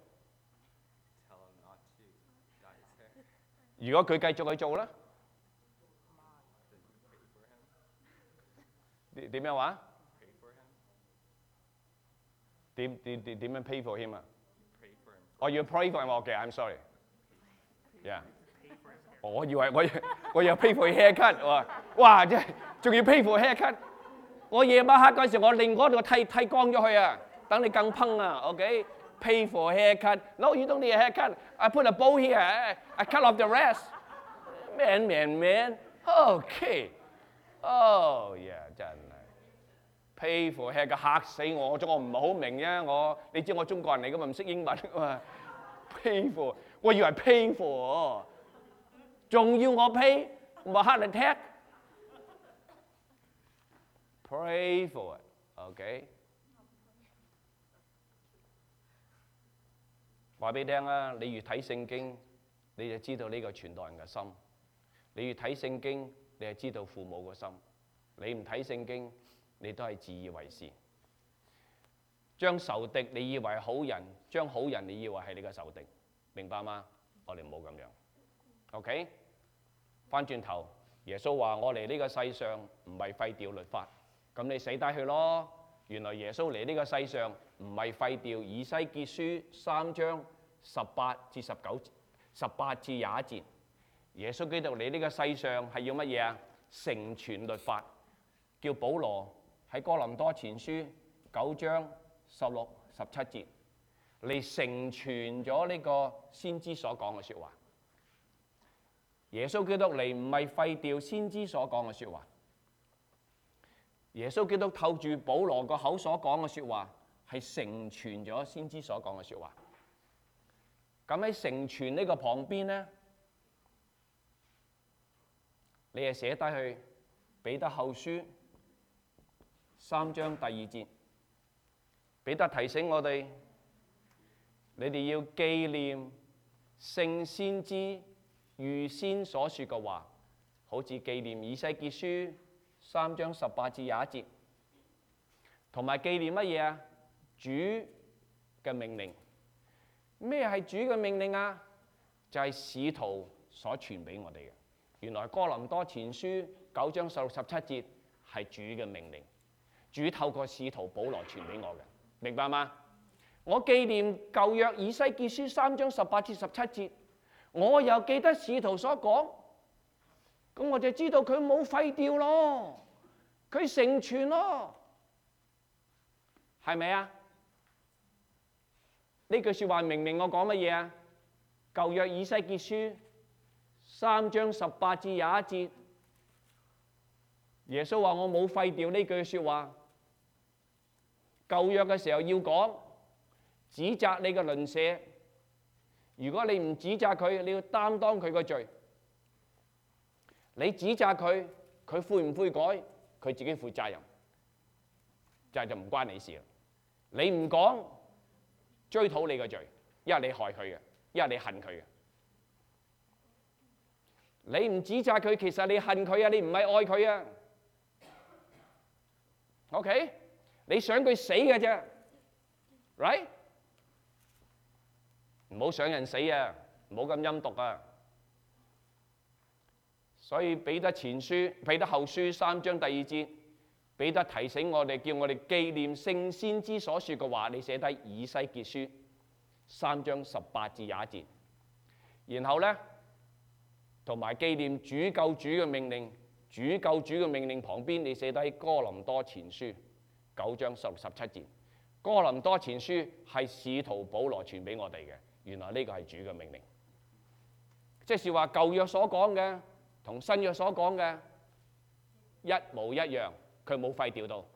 如果佢繼續去做咧，點點樣話？點點點點樣 pay for him 啊？我要 pray for him。OK，I'm sorry。Yeah。我以為我我要 pay for haircut，哇哇真係仲要 pay for haircut。我夜晚黑嗰陣時，我另嗰度剃剃光咗佢啊，等你更烹啊。OK，pay for haircut。No, you don't need a haircut. I put a bow here. I cut off the rest. Man, man, man. OK。Oh yeah， 真係 pay for haircut 嚇死我，我唔係好明啫。我你知我中國人嚟㗎嘛，唔識英文㗎嘛。pay for， 我以為 pay for。仲要我 pay， 唔係 heart attack。Pray for it，OK？ 話俾你聽啊，你越睇聖經，你就知道呢個傳道人嘅心；你越睇聖經，你就知道父母嘅心。你唔睇聖經，你都係自以為是，將仇敵你以為係好人，將好人你以為係你嘅仇敵，明白嗎？我哋唔好咁樣 ，OK？ 翻轉頭，耶穌話：我嚟呢個世上唔係廢掉律法，咁你死低去咯。原來耶穌嚟呢個世上唔係廢掉以西結書三章十八至十九、十八至廿一節。耶穌基督嚟呢個世上係要乜嘢啊？成全律法。叫保羅喺哥林多前書九章十六、十七節嚟成全咗呢個先知所講嘅説話。耶穌基督嚟唔係廢掉先知所講嘅説話，耶穌基督透住保羅個口所講嘅説話，係成全咗先知所講嘅説話。咁喺成全呢個旁邊咧，你係寫低去彼得後書三章第二節，彼得提醒我哋，你哋要紀念聖先知預先所說嘅話，好似紀念以西結書三章十八至廿一節，同埋紀念乜嘢啊？主嘅命令。咩係主嘅命令啊？就係使徒所傳俾我哋嘅。原來哥林多前書九章十六十七節係主嘅命令，主透過使徒保羅傳俾我嘅，明白嗎？我紀念舊約以西結書三章十八至十七節。我又記得使徒所講，咁我就知道佢冇廢掉咯，佢成全咯，係咪啊？呢句説話明明我講乜嘢啊？舊約以西結書三章十八至廿一節，耶穌話我冇廢掉呢句説話。舊約嘅時候要講指責你嘅鄰舍。如果你唔指責佢，你要擔當佢個罪。你指責佢，佢悔唔悔改，佢自己負責任，就係就唔關你事啦。你唔講，追討你個罪，因為你害佢嘅，因為你恨佢嘅。你唔指責佢，其實你恨佢啊，你唔係愛佢啊。OK， 你想佢死嘅啫 ，right？唔好想人死啊！唔好咁陰毒啊！所以彼得前書、彼得後書三章第二節，彼得提醒我哋，叫我哋紀念聖先知所說嘅話。你寫低以西結書三章十八至廿一節，然後咧同埋紀念主救主嘅命令。主救主嘅命令旁邊，你寫低哥林多前書九章十六十七節。哥林多前書係使徒保羅傳俾我哋嘅。原來呢個係主嘅命令，即是話舊約所講嘅同新約所講嘅一模一樣，佢冇廢掉到。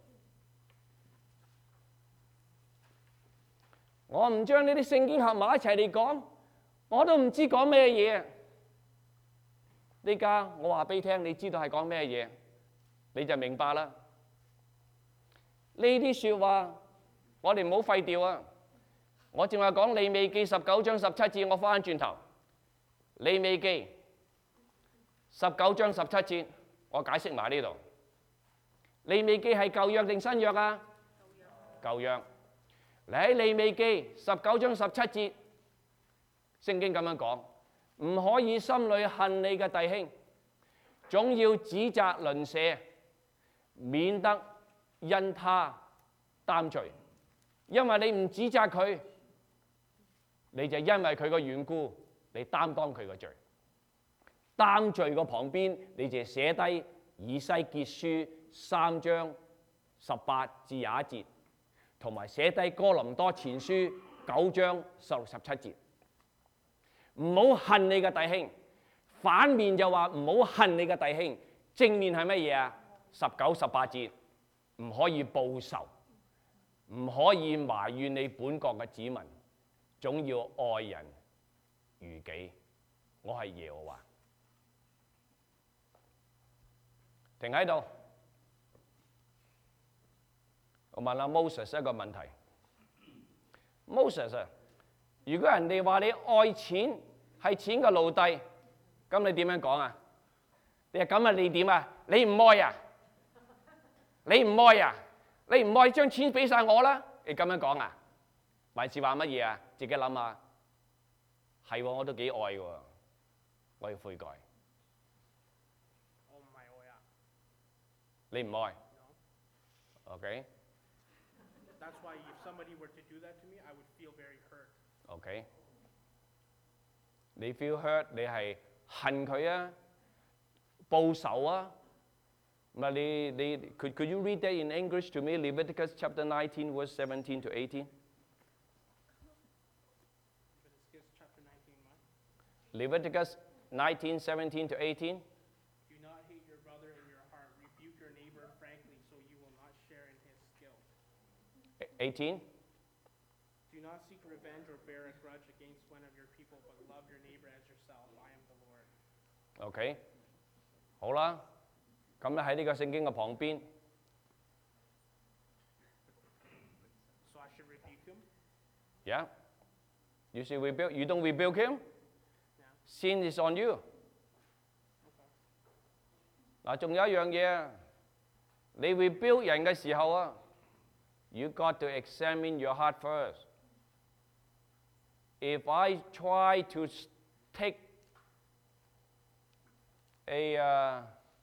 我唔將呢啲聖經合埋一齊嚟講，我都唔知講咩嘢。呢家我話俾你聽，你知道係講咩嘢，你就明白啦。呢啲説話我哋唔好廢掉啊！我正話講利未記十九章十七節，我翻轉頭，利未記十九章十七節，我解釋埋呢度。利未記係舊約定新約啊？舊約。你喺利未記十九章十七節，聖經咁樣講，唔可以心裏恨你嘅弟兄，總要指責鄰舍，免得因他擔罪。因為你唔指責佢，你就因為佢個緣故，你擔當佢個罪。擔罪個旁邊，你就寫低以西結書三章十八至廿一節，同埋寫低哥林多前書九章十六十七節。唔好恨你嘅弟兄，反面就話唔好恨你嘅弟兄。正面係乜嘢啊？十九十八節，唔可以報仇，唔可以埋怨你本國嘅子民，總要愛人如己。我係耶和華。停喺度，我問阿 Moses 一個問題。Moses 啊，如果人哋話你愛錢係錢嘅奴隸，咁你點樣講啊？你話咁啊？你點啊？你唔愛啊？你唔愛啊？你唔愛將錢俾晒我啦？你咁樣講啊？還是話乜嘢啊？自己諗下。係喎，我都幾愛喎，我要悔改。你唔愛 ？OK。 That's why if somebody were to do that to me, I would feel very hurt. OK。你 feel hurt， 你係恨佢啊，報仇啊？唔係你你 could could you read that in English to me? Leviticus chapter nineteen, verse seventeen to eighteen. Leviticus chapter nineteen, what? Leviticus nineteen, seventeen to eighteen. Do not hate your brother in your heart. Rebuke your neighbor frankly, so you will not share in his guilt. eighteen. Do not seek revenge or bear a grudge against one of your people, but love your neighbor as yourself. I am the Lord. OK。好啦，咁咧喺呢個聖經嘅旁邊。 So I should rebuke him? Yeah. You should rebuke. You don't rebuke him. Yeah. Sin is on you. 嗱，仲有一樣嘢啊，你 rebuke 人嘅時候啊 ，you got to examine your heart first. If I try to take a uh,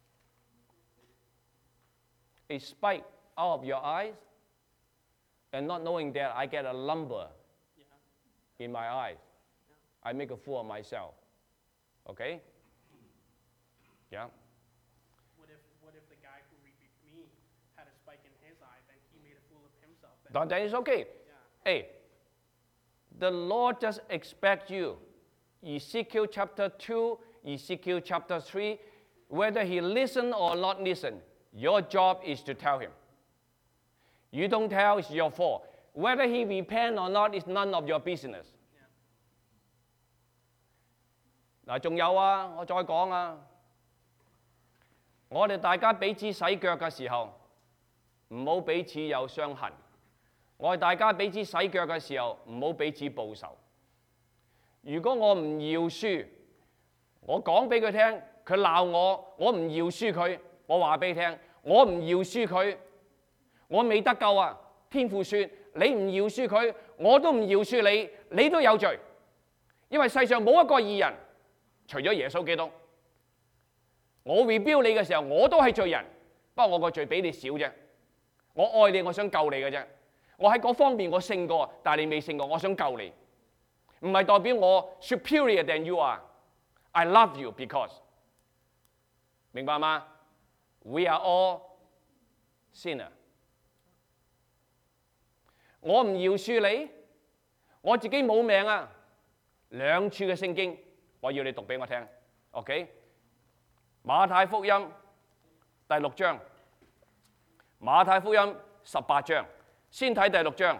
a spike out of your eyes, and not knowing that I get a lumber Yeah. in my eyes, I make a fool of myself. Okay? Yeah. What if what if the guy who rebuked me had a spike in his eye, then he made a fool of himself? Then, Then it's okay. yeah. Hey, the Lord just expects you, Ezekiel chapter two, Ezekiel chapter three, whether he listen or not listen, your job is to tell him. You don't tell, it's your fault. Whether he repent or not is none of your business. 嗱，仲有啊，我再講啊，我哋大家彼此洗腳嘅時候，唔好彼此有傷痕。我哋大家彼此洗腳嘅時候，唔好彼此報仇。如果我唔饒恕，我講俾佢聽，佢鬧我，我唔饒恕佢，我話俾你聽，我唔饒恕佢，我未得救啊！天父說：你唔饒恕佢，我都唔饒恕你，你都有罪。因為世上冇一個義人，除咗耶穌基督。我 rebuke 你嘅時候，我都係罪人，不過我個罪比你少啫。我愛你，我想救你嘅啫。我喺嗰方面我勝過，但係你未勝過，我想救你，唔係代表我 superior than you are。I love you because 明白嗎 ？We are all sinner。我唔饒恕你，我自己冇命啊！兩處嘅聖經，我要你讀俾我聽。OK， 馬太福音第六章，馬太福音十八章。先睇第六章，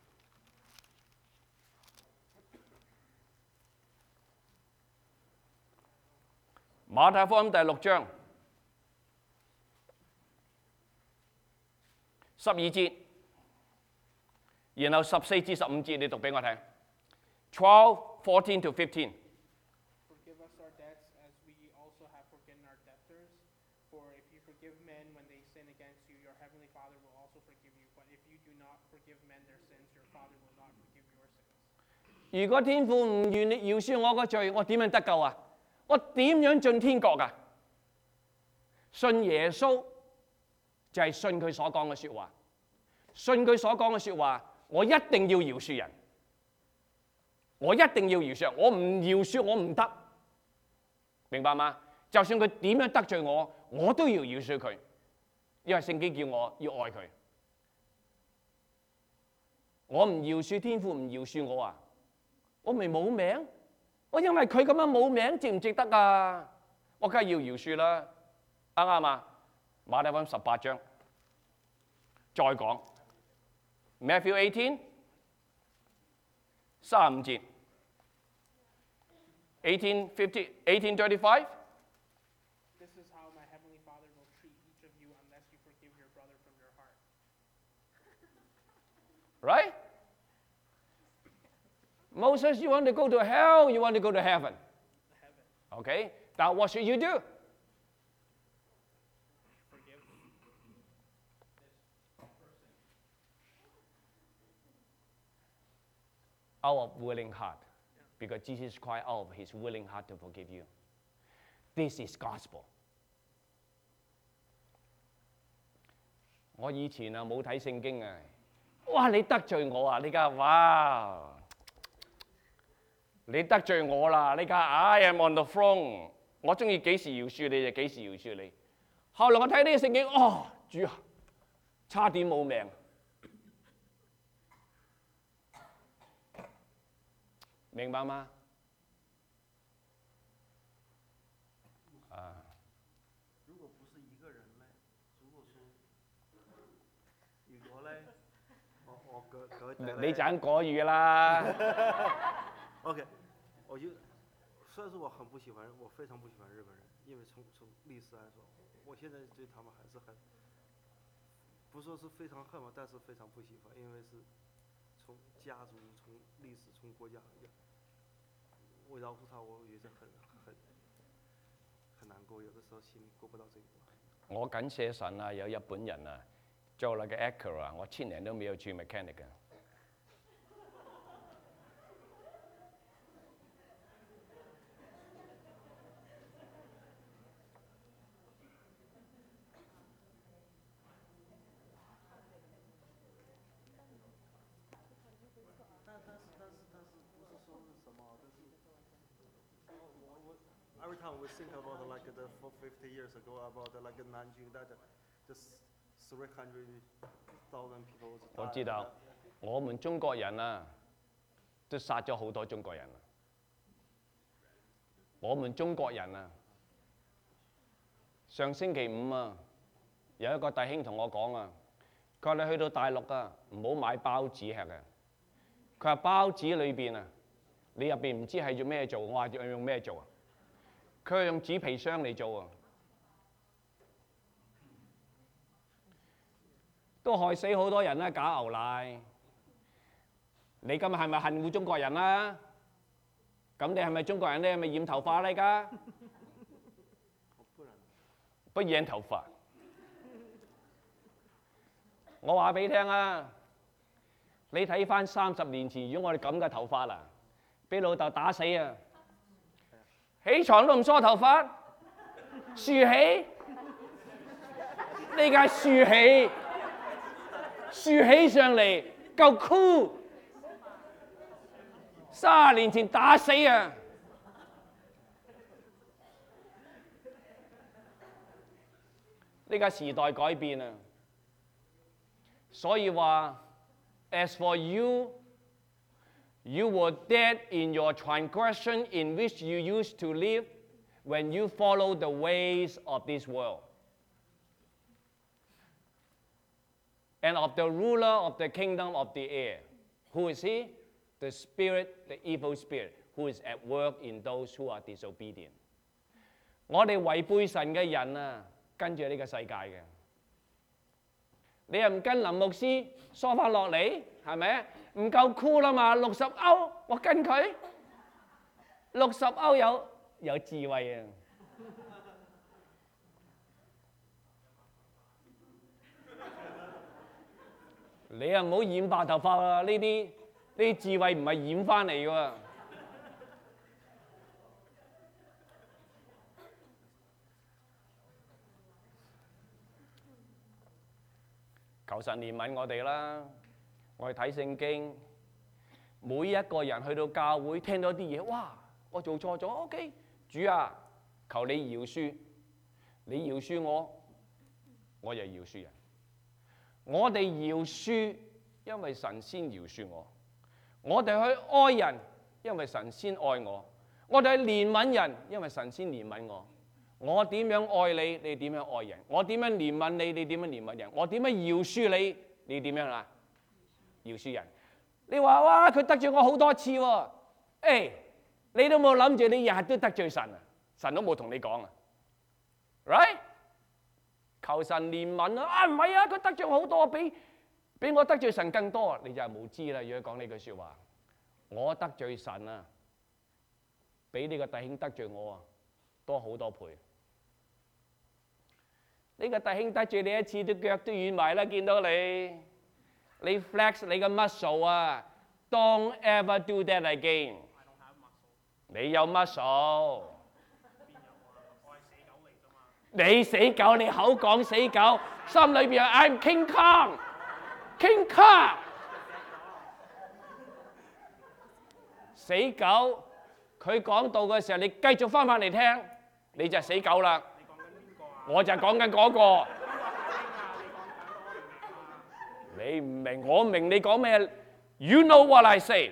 馬太福音第六章十二節，然後十四至十五節，你讀俾我聽。twelve, fourteen to fifteen。 Forgive us our debts as we also have forgiven not forgive men their sins, your Father will not forgive your sins. 如果天父唔願意饒恕我個罪，我點樣得救啊？我點樣進天國啊？信耶穌就係信佢所講嘅説話，信佢所講嘅説話，我一定要饒恕人，我一定要饒恕人，我唔饒恕我唔得，明白嗎？就算佢點樣得罪我，我都要饒恕佢，因為聖經叫我要愛佢。我唔饒恕天父，唔饒恕我啊，我咪冇名。我因為佢咁樣冇名，值唔值得啊？我梗係要饒恕啦，啱唔啱啊？馬太福音十八章再講 Matthew eighteen 三十五節 eighteen fifty eighteen thirty five。 This is how my heavenly Father will treat each of you unless you forgive your brother from your heart. Right? Moses, you want to go to hell, you want to go to heaven. Heaven. Okay? Now what should you do? Forgive. Out of willing heart. Because Jesus cried out of his willing heart to forgive you. This is gospel. 我以前啊冇睇聖經啊，哇！你得罪我啊！你家哇！你得罪我啦！你家 I am on the throne， 我中意幾時饒恕你就幾時饒恕你。後來我睇呢個聖經，哦，主啊，差點冇命。明白嗎？啊！ 如果不是一個人呢，如果說，如果呢，我我舉舉例呢你就講國語啦。 OK，我就雖然說我很不喜歡，我非常不喜歡日本人，因為從從歷史來說，我現在對他們還是很，不說是非常恨吧，但是非常不喜歡，因為是從家族、從歷史、從國家來講，我饒恕他，我覺得很很很難過，有的時候心裡過不到這一關。 我感謝神啊，有日本人啊，做那個 Acura，我千年都沒有去 mechanic 嘅。 Every time we think about like the for fifty years ago about the, like Nanjing that just three hundred thousand people. 我知道，我們中國人啊，都殺咗好多中國人啊。我們中國人啊，上星期五啊，有一個弟兄同我講啊，佢話你去到大陸啊，唔好買包子吃啊。佢話包子裏邊啊，你入邊唔知係用咩做，我話用用咩做啊？佢係用紙皮箱嚟做啊，都害死好多人啦！假牛奶，你今日係咪恨惡中國人啊？咁你係咪中國人？你係咪染頭髮嚟㗎？不染頭髮。我話俾你聽啊，你睇翻三十年前，如果我哋咁嘅頭髮啊，俾老豆打死啊！起床都唔梳頭髮，豎起，呢家豎起，豎起上嚟夠酷。三十年前打死啊！呢家時代改變啊，所以話 ，as for you。You were dead in your transgression in which you used to live when you followed the ways of this world. And of the ruler of the kingdom of the air. Who is he? The spirit, the evil spirit, who is at work in those who are disobedient. 我哋違背神嘅人啊，跟住呢個世界嘅。你又唔跟林牧師梳翻落嚟，係咪？唔夠酷啦嘛，六十歐我跟佢，六十歐有有智慧啊！ 你又唔好染白頭髮啊！呢啲呢啲智慧唔係染翻嚟嘅喎。求神憐憫我哋啦！我哋睇聖經，每一個人去到教會聽到啲嘢，哇！我做錯咗 ，OK， 主啊，求你饒恕，你饒恕我，我又饒恕人。我哋饒恕，因為神先饒恕我；我哋去愛人，因為神先愛我；我哋去憐憫人，因為神先憐憫我。我點樣愛你，你點樣愛人；我點樣憐憫你，你點樣憐憫人；我點樣饒恕你，你點樣啊？饒恕人。你話哇，佢得罪我好多次喎、哦，誒、hey，你都冇諗住你日日都得罪神啊？神都冇同你講啊 ，right？ 求神憐憫啊！啊唔係啊，佢得罪我好多，比比我得罪神更多，你就係無知啦。如果講呢句説話，我得罪神啊，比呢個弟兄得罪我啊多好多倍。呢個弟兄得罪你一次，都腳都軟埋啦，見到你，你 flex 你個 muscle 啊 ，don't ever do that again。你有 muscle。你死狗，你口講死狗，心裏邊係 I'm King Kong，King Kong。死狗，佢講道嘅時候，你繼續翻返嚟聽，你就係死狗啦。我就係講緊嗰個。你唔明，我明你講咩 ？You know what I say。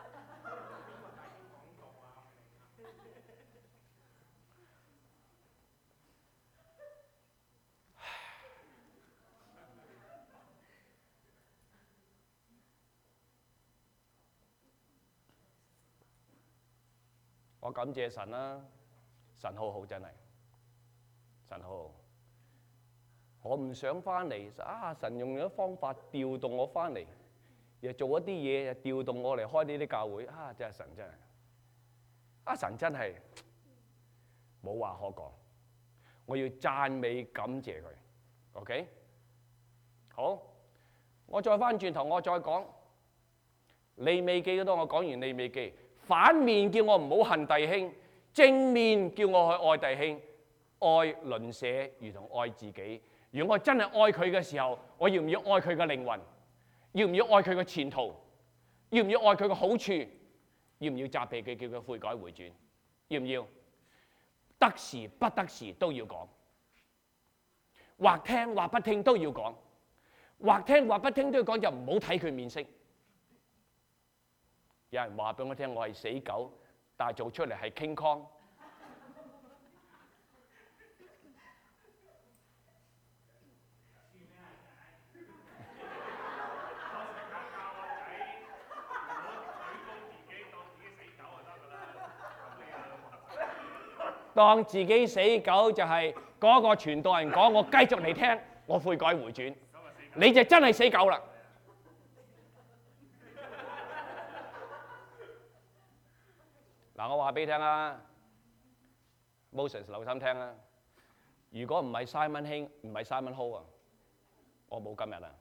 我感謝神啦，神好好真係，神好好。我唔想翻嚟啊！神用咗方法調動我翻嚟，又做一啲嘢，又調動我嚟開呢啲教會啊！真係神真係，啊神真係冇話可講，我要讚美感謝佢。OK， 好，我再翻轉頭，我再講利未記嗰度，我講完利未記。反面叫我唔好恨弟兄，正面叫我去愛弟兄，愛鄰舍如同愛自己。如果我真係愛佢嘅時候，我要唔要愛佢嘅靈魂？要唔要愛佢嘅前途？要唔要愛佢嘅好處？要唔要責備佢，叫佢悔改回轉？要唔要？得時不得時都要講，或聽或不聽都要講，或聽或不聽都要講，就唔好睇佢面色。有人話俾我聽，我係死狗，但係做出嚟係 King Kong。當自己死狗就係嗰個傳道人講，我繼續嚟聽，我悔改回轉，你就真係死狗啦。嗱，我話俾你聽啊 ，Moses 留心聽啊。如果唔係 Simon 兄，唔係 Simon Ho 啊，我冇今日啊。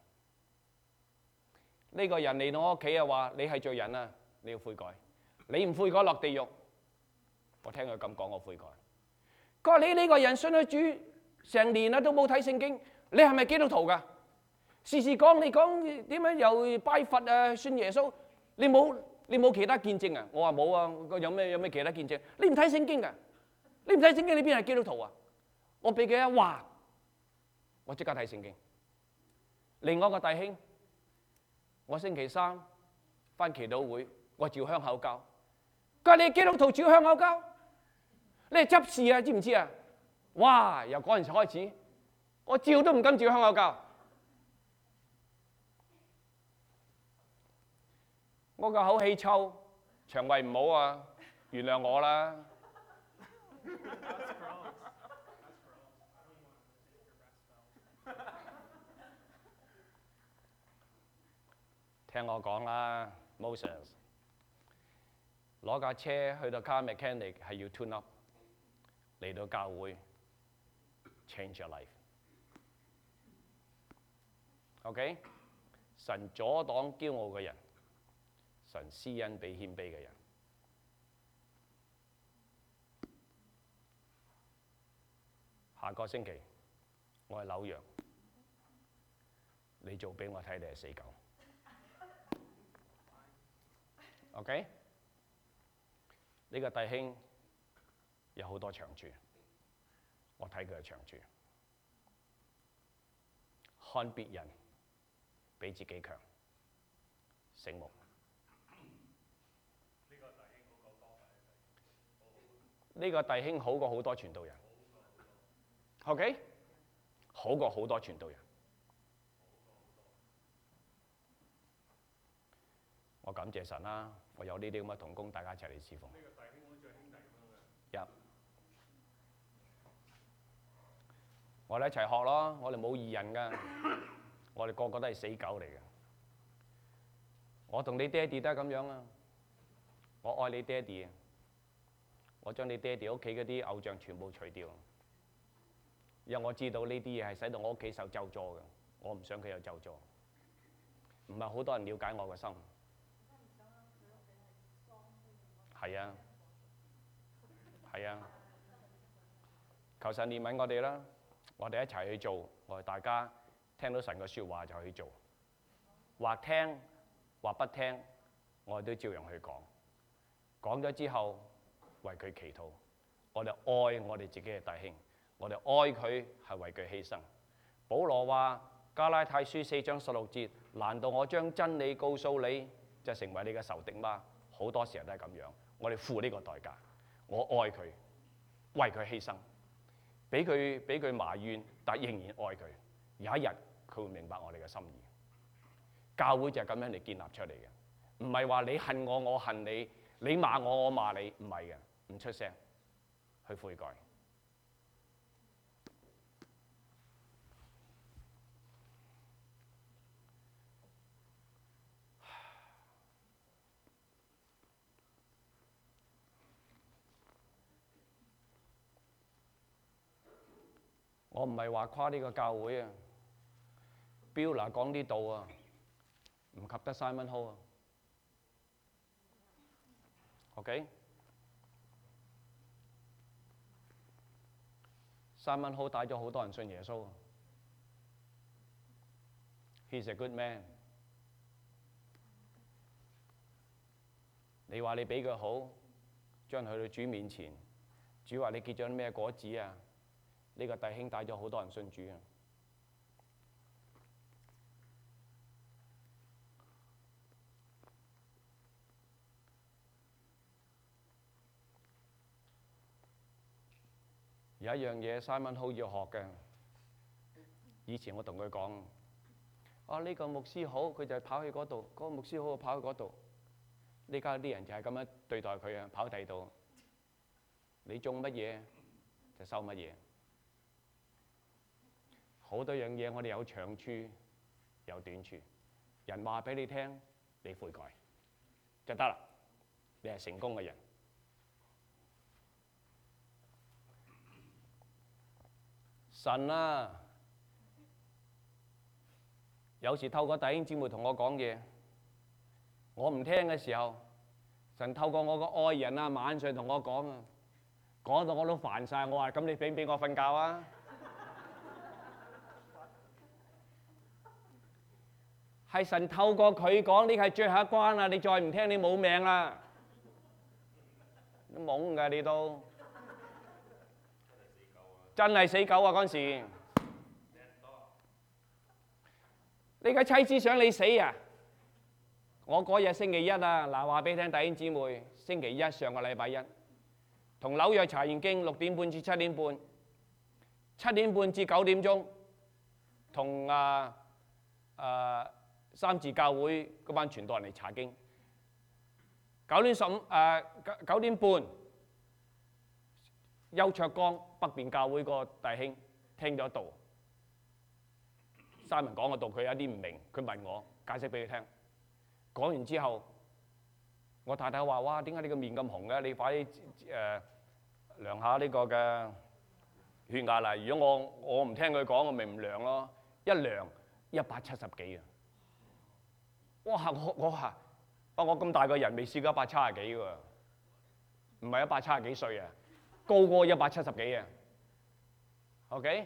呢個人嚟到我屋企啊，話你係罪人啊，你要悔改。你唔悔改落地獄。我聽佢咁講，我悔改。佢話你呢個人信咗主成年啦，都冇睇聖經，你係咪基督徒㗎？時時講你講點樣又拜佛啊，信耶穌，你冇。你冇其他見證啊？我話冇啊，有咩有咩其他見證？你唔睇聖經㗎？你唔睇聖經，你邊係基督徒啊？我俾佢一話，我即刻睇聖經。另外一個弟兄，我星期三返祈禱會，我照香口膠。佢話你係基督徒照香口膠，你係執事啊？知唔知啊？哇！由嗰陣時開始，我照都唔敢照香口膠。我個口氣臭，腸胃唔好啊，原諒我啦。聽我講啦 ，Moses 攞架車去到 car mechanic 係要 tune up，嚟到教會 change your life。OK， 神阻擋驕傲嘅人，神施恩俾謙卑嘅人。下個星期我係紐約，你做俾我睇你係死狗。OK？ 呢個弟兄有好多長處，我睇佢嘅長處，看別人比自己強，醒目。呢個弟兄好過好多傳道人。OK？ 好過好多傳道人。我感謝神啦，我有呢啲咁嘅同工，大家一齊嚟侍奉。呢個弟兄好似兄弟咁樣嘅。我哋一齊學咯，我哋冇義人㗎，我哋個個都係死狗嚟嘅。我同你爹哋都係咁樣啊，我愛你爹哋啊，我將你爹哋屋企嗰啲偶像全部除掉，因為我知道呢啲嘢係使到我屋企受咒詛嘅，我唔想佢有咒詛。唔係好多人了解我嘅心。係啊，係啊，求神憐憫我哋啦，我哋一齊去做，我哋大家聽到神嘅説話就去做，或聽或不聽，我哋都照樣去講。講咗之後，為佢祈禱，我哋愛我哋自己嘅弟兄，我哋愛佢係為佢犧牲。保羅話加拉太書四章十六節，難道我將真理告訴你，就成為你嘅仇敵嗎？好多時候都係咁樣。我哋付呢個代價，我愛佢，為佢犧牲，俾佢俾佢埋怨，但仍然愛佢。有一日佢會明白我哋嘅心意。教會就係咁樣嚟建立出嚟嘅，唔係話你恨我，我恨你，你罵我，我罵你，唔係嘅，唔出聲，去悔改。我唔係話誇呢個教會啊，標拿講呢度啊，唔及得 Simon Ho 啊。OK？ Simon Ho 帶咗好多人信耶穌。He's a good man。你話你俾佢好，將佢去到主面前，主話你結咗咩果子啊？呢個弟兄帶咗好多人信主啊！有一樣嘢 Simon Ho 要學嘅，以前我同佢講：啊呢個牧師好，佢就跑去嗰度；嗰個牧師好，跑去嗰度。呢家啲人就係咁樣對待佢啊，跑第度。你種乜嘢就收乜嘢。好多樣嘢，我哋有長處，有短處。人話俾你聽，你悔改就得啦。你係成功嘅人。神啊，有時透過弟兄姊妹同我講嘢，我唔聽嘅時候，神透過我個愛人啊，晚上同我講啊，講到我都煩晒。我話：咁你俾唔俾我瞓覺啊？係神透過佢講，呢係最後一關啦！你再唔聽，你冇命啦！都懵㗎，你都真係死狗啊！嗰陣時，你個妻子想你死啊！我嗰日星期一啊，嗱話俾你聽，弟兄姊妹，星期一上個禮拜一，同紐約查驗經六點半至七點半，七點半至九點鐘，同啊啊。三自教會嗰班傳道人嚟查經，九點十五誒九點半，邱卓光北邊教會個弟兄聽咗道，三文講個道，佢有啲唔明，佢問我解釋俾佢聽。講完之後，我太太話：哇，點解你個面咁紅嘅？你快啲誒量下呢個嘅血壓啦！如果我我唔聽佢講，我咪唔量咯。一量一百七十幾啊！ 哇！我我話，哇！我咁大個人未試過一百七十幾喎，唔係一百七十幾歲啊，高過一百七十幾啊。OK，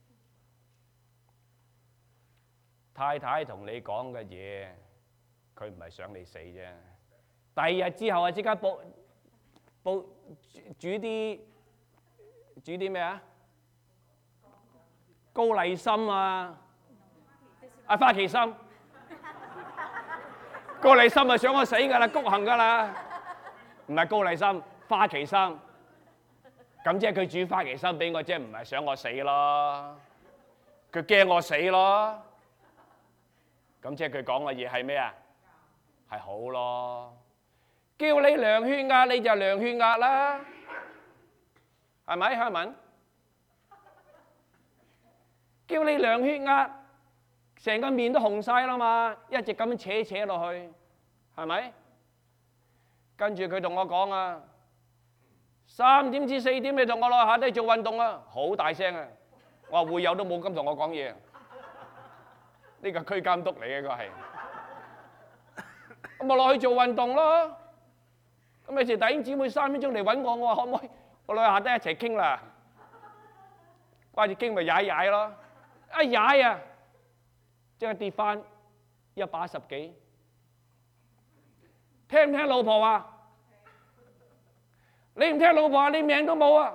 太太同你講嘅嘢，佢唔係想你死啫。第二日之後啊，即刻煲煲煮啲煮啲咩啊？高麗參啊，啊花旗參。高麗參咪想我死㗎啦，谷行㗎啦，唔係高麗參，花旗參。咁即係佢煮花旗參俾我，即係唔係想我死咯？佢驚我死咯？咁即係佢講嘅嘢係咩啊？係好咯。叫你量血壓你就量血壓啦，係咪香文？叫你量血壓，成個面都紅晒啦嘛，一直咁樣扯扯落去，係咪？跟住佢同我講啊，三點至四點你同我落下低做運動啊，好大聲啊！我話會友都冇咁同我講嘢，呢個區監督嚟嘅，個係，咁咪落去做運動咯。咁有時弟兄姊妹三點鐘嚟揾我，我話可唔可以我落去下低一齊傾啦？掛住傾咪踩踩咯，一踩啊！即係跌翻一百一十幾，聽唔聽老婆話？你唔聽老婆話，你命都冇啊！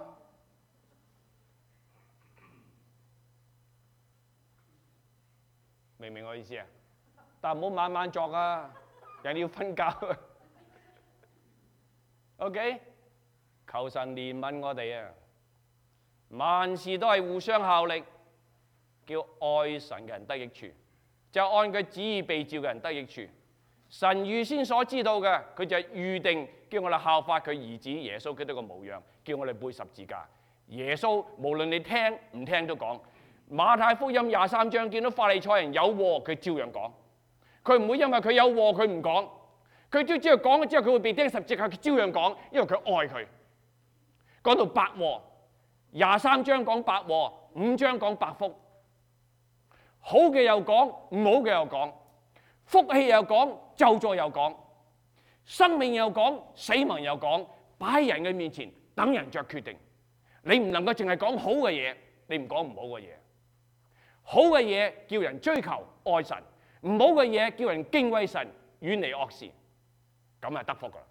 明唔明我意思啊？但唔好晚晚作啊，人要瞓覺。OK， 求神憐憫我哋啊！萬事都係互相效力，叫愛神嘅人得益處。就按佢旨意被召嘅人得益處，神預先所知道嘅，佢就預定叫我哋效法佢兒子耶穌基督嘅模樣，叫我哋背十字架。耶穌無論你聽唔聽都講。馬太福音廿三章見到法利賽人有禍，佢照樣講。佢唔會因為佢有禍佢唔講，佢只只係講咗之後佢會被釘十字架，佢照樣講，因為佢愛佢。講到百禍，廿三章講百禍，五章講百福。好嘅又講，唔好嘅又講，福氣又講，咒詛又講，生命又講，死亡又講，擺喺人嘅面前等人作決定。你唔能夠淨係講好嘅嘢，你唔講唔好嘅嘢。好嘅嘢叫人追求愛神，唔好嘅嘢叫人敬畏神，遠離惡事，咁係得福噶啦。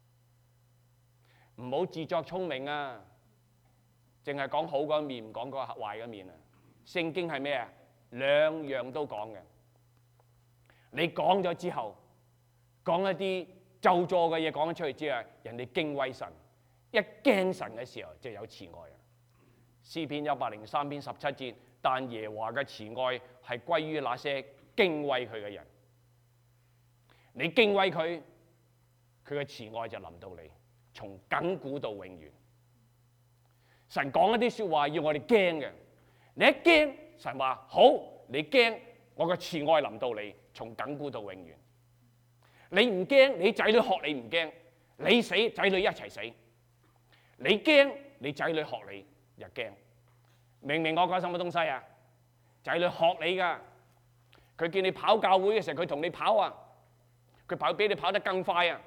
唔好自作聰明啊，淨係講好嗰一面，唔講嗰壞嗰面啊。聖經係咩啊？兩樣都講嘅，你講咗之後，講一啲咒詛嘅嘢講咗出去之後，人哋敬畏神，一驚神嘅時候就有慈愛啊。詩篇一百零三篇十七節，但耶和華嘅慈愛係歸於那些敬畏佢嘅人。你敬畏佢，佢嘅慈愛就臨到你，從亙古到永遠。神講一啲説話要我哋驚嘅，你一驚。神話好，你驚我嘅慈愛臨到你，從亙古到永遠。你唔驚，你仔女學你唔驚，你死仔女一齊死。你驚，你仔女學你又驚。明唔明我講什麼東西啊？仔女學你㗎，佢見你跑教會嘅時候，佢同你跑啊，佢跑比你跑得更快啊。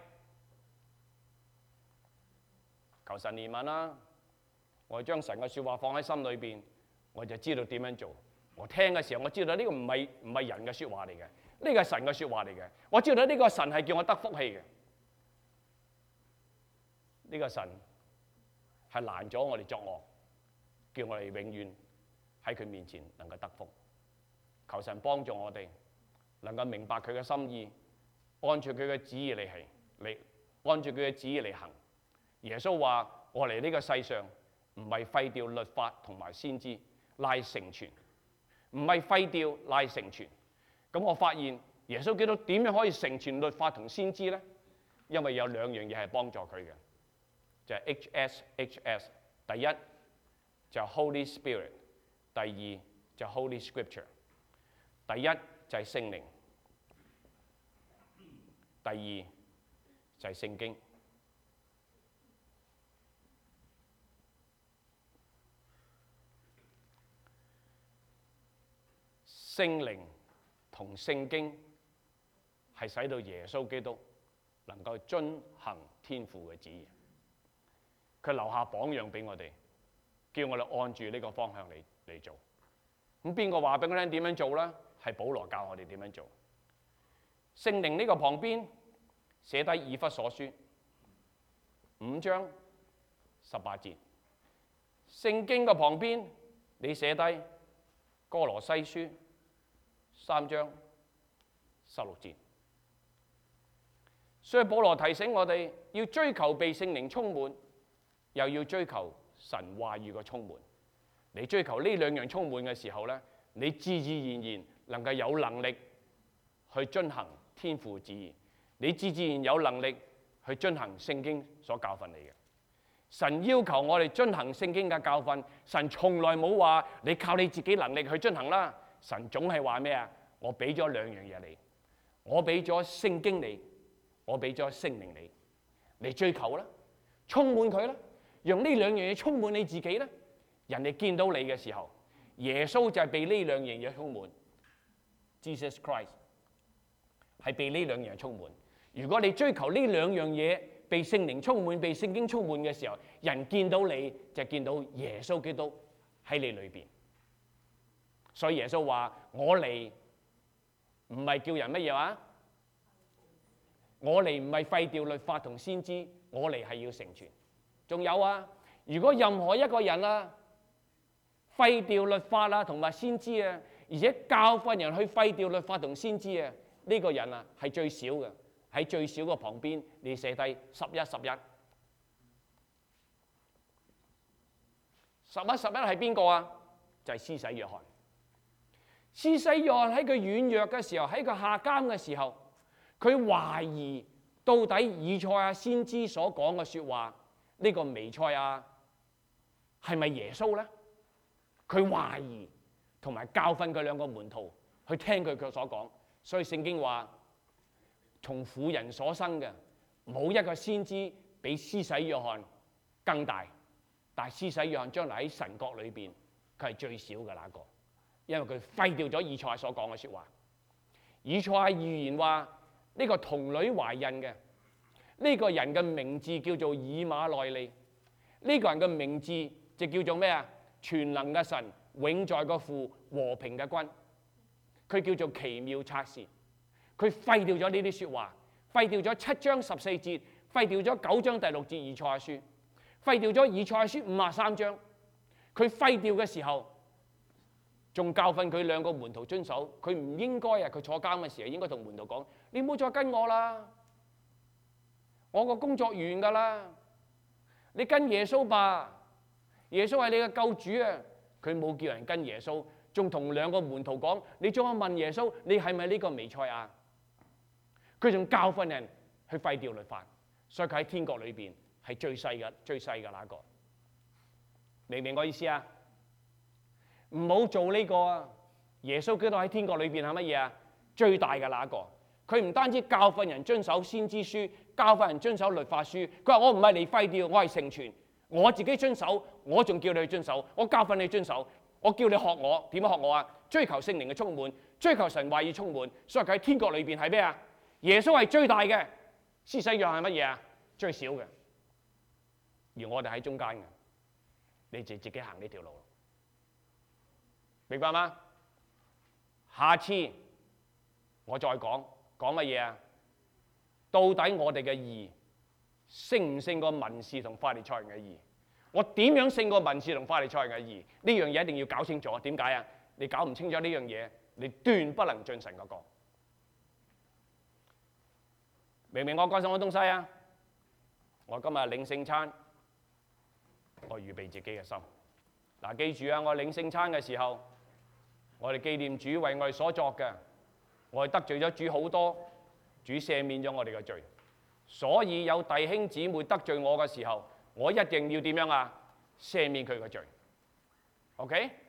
求神憐憫啦，我將神嘅説話放喺心裏邊。我就知道點樣做。我聽嘅時候，我知道呢個唔係唔係人嘅説話嚟嘅，呢個係神嘅説話嚟嘅。我知道呢個神係叫我得福氣嘅，呢個神係攔咗我哋作惡，叫我哋永遠喺佢面前能夠得福。求神幫助我哋能夠明白佢嘅心意，按照佢嘅旨意嚟行，嚟按照佢嘅旨意嚟行。耶穌話：我嚟呢個世上唔係廢掉律法同埋先知，乃成全，唔係廢掉，乃成全。咁我發現耶穌基督點樣可以成全律法同先知呢？因為有兩樣嘢係幫助佢嘅，就係 H S H S。第一就係 Holy Spirit， 第二就係 Holy Scripture。第一就係聖靈，第二就係聖經。聖靈同聖經係使到耶穌基督能夠遵行天父嘅旨意。佢留下榜樣俾我哋，叫我哋按住呢個方向嚟嚟做。咁邊個話俾我聽點樣做呢？係保羅教我哋點樣做。聖靈呢個旁邊寫低以弗所書五章十八節，聖經嘅旁邊你寫低哥羅西書三章十六節。所以保羅提醒我哋要追求被聖靈充滿，又要追求神話語嘅充滿。你追求呢兩樣充滿嘅時候呢，你自自然然能夠有能力去遵行天父旨意，你自自然有能力去遵行聖經所教訓你嘅。神要求我哋遵行聖經嘅教訓，神從來冇話你靠你自己能力去遵行啦。神總係話咩啊？我俾咗兩樣嘢你，我俾咗聖經你，我俾咗聖靈你，你追求啦，充滿佢啦，用呢兩樣嘢充滿你自己啦。人哋見到你嘅時候，耶穌就係被呢兩樣嘢充滿 ，Jesus Christ 係被呢兩樣嘢充滿。如果你追求呢兩樣嘢，被聖靈充滿、被聖經充滿嘅時候，人見到你就見到耶穌基督喺你裏邊。所以耶穌話：我嚟唔係叫人乜嘢話？我嚟唔係廢掉律法同先知，我嚟係要成全。仲有啊，如果任何一個人啊廢掉律法啊同埋先知啊，而且教訓人去廢掉律法同先知啊，呢個人啊係最少嘅。喺最少嘅旁邊，你寫低十一十一。十一十一係邊個啊？就係施洗約翰。施洗約翰喺佢軟弱嘅時候，喺佢下監嘅時候，佢懷疑到底以賽亞先知所講嘅説話，呢個彌賽亞係咪耶穌呢？佢懷疑同埋教訓佢兩個門徒去聽佢佢所講，所以聖經話：從婦人所生嘅冇一個先知比施洗約翰更大，但係施洗約翰將來喺神國裏邊，佢係最少嘅那個，因為佢廢掉咗以賽亞所講嘅説話。以賽亞預言話呢個童女懷孕嘅呢個人嘅名字叫做以馬內利，呢個人嘅名字就叫做咩啊？全能嘅神，永在嘅父，和平嘅君，佢叫做奇妙策士。佢廢掉咗呢啲説話，廢掉咗七章十四節，廢掉咗九章第六節以賽亞書，廢掉咗以賽亞書五十三章。佢廢掉嘅時候，仲教訓佢兩個門徒遵守。佢唔應該啊！佢坐監嘅時候應該同門徒講：你唔好再跟我啦，我個工作完㗎啦，你跟耶穌吧。耶穌係你嘅救主啊！佢冇叫人跟耶穌，仲同兩個門徒講：你仲要問耶穌，你係咪呢個彌賽亞？佢仲教訓人去廢掉律法，所以佢喺天國裏邊係最細嘅、最細嘅那個。明唔明我意思啊？唔好做呢個啊！耶穌基督喺天國裏邊係乜嘢啊？最大嘅那個。佢唔單止教訓人遵守先知書，教訓人遵守律法書。佢話：我唔係嚟廢掉，我係成全。我自己遵守，我仲叫你去遵守。我教訓你遵守，我叫你學我。點樣學我啊？追求聖靈嘅充滿，追求神話語充滿。所以佢喺天國裏邊係咩啊？耶穌係最大嘅，施洗約翰係乜嘢啊？最少嘅。而我哋喺中間嘅，你就自己行呢條路，明白嗎？下次我再講講乜嘢啊？到底我哋嘅義勝唔勝過文士同法利賽人嘅義？我點樣勝過文士同法利賽人嘅義？呢樣嘢一定要搞清楚。點解啊？你搞唔清楚呢樣嘢，你斷不能進神嘅國。明唔明我講什麼東西啊？我今日領聖餐，我預備自己嘅心。嗱，記住啊！我領聖餐嘅時候，我哋紀念主為我哋所作嘅，我哋得罪咗主好多，主赦免咗我哋嘅罪。所以有弟兄姊妹得罪我嘅時候，我一定要點樣啊？赦免佢嘅罪。OK？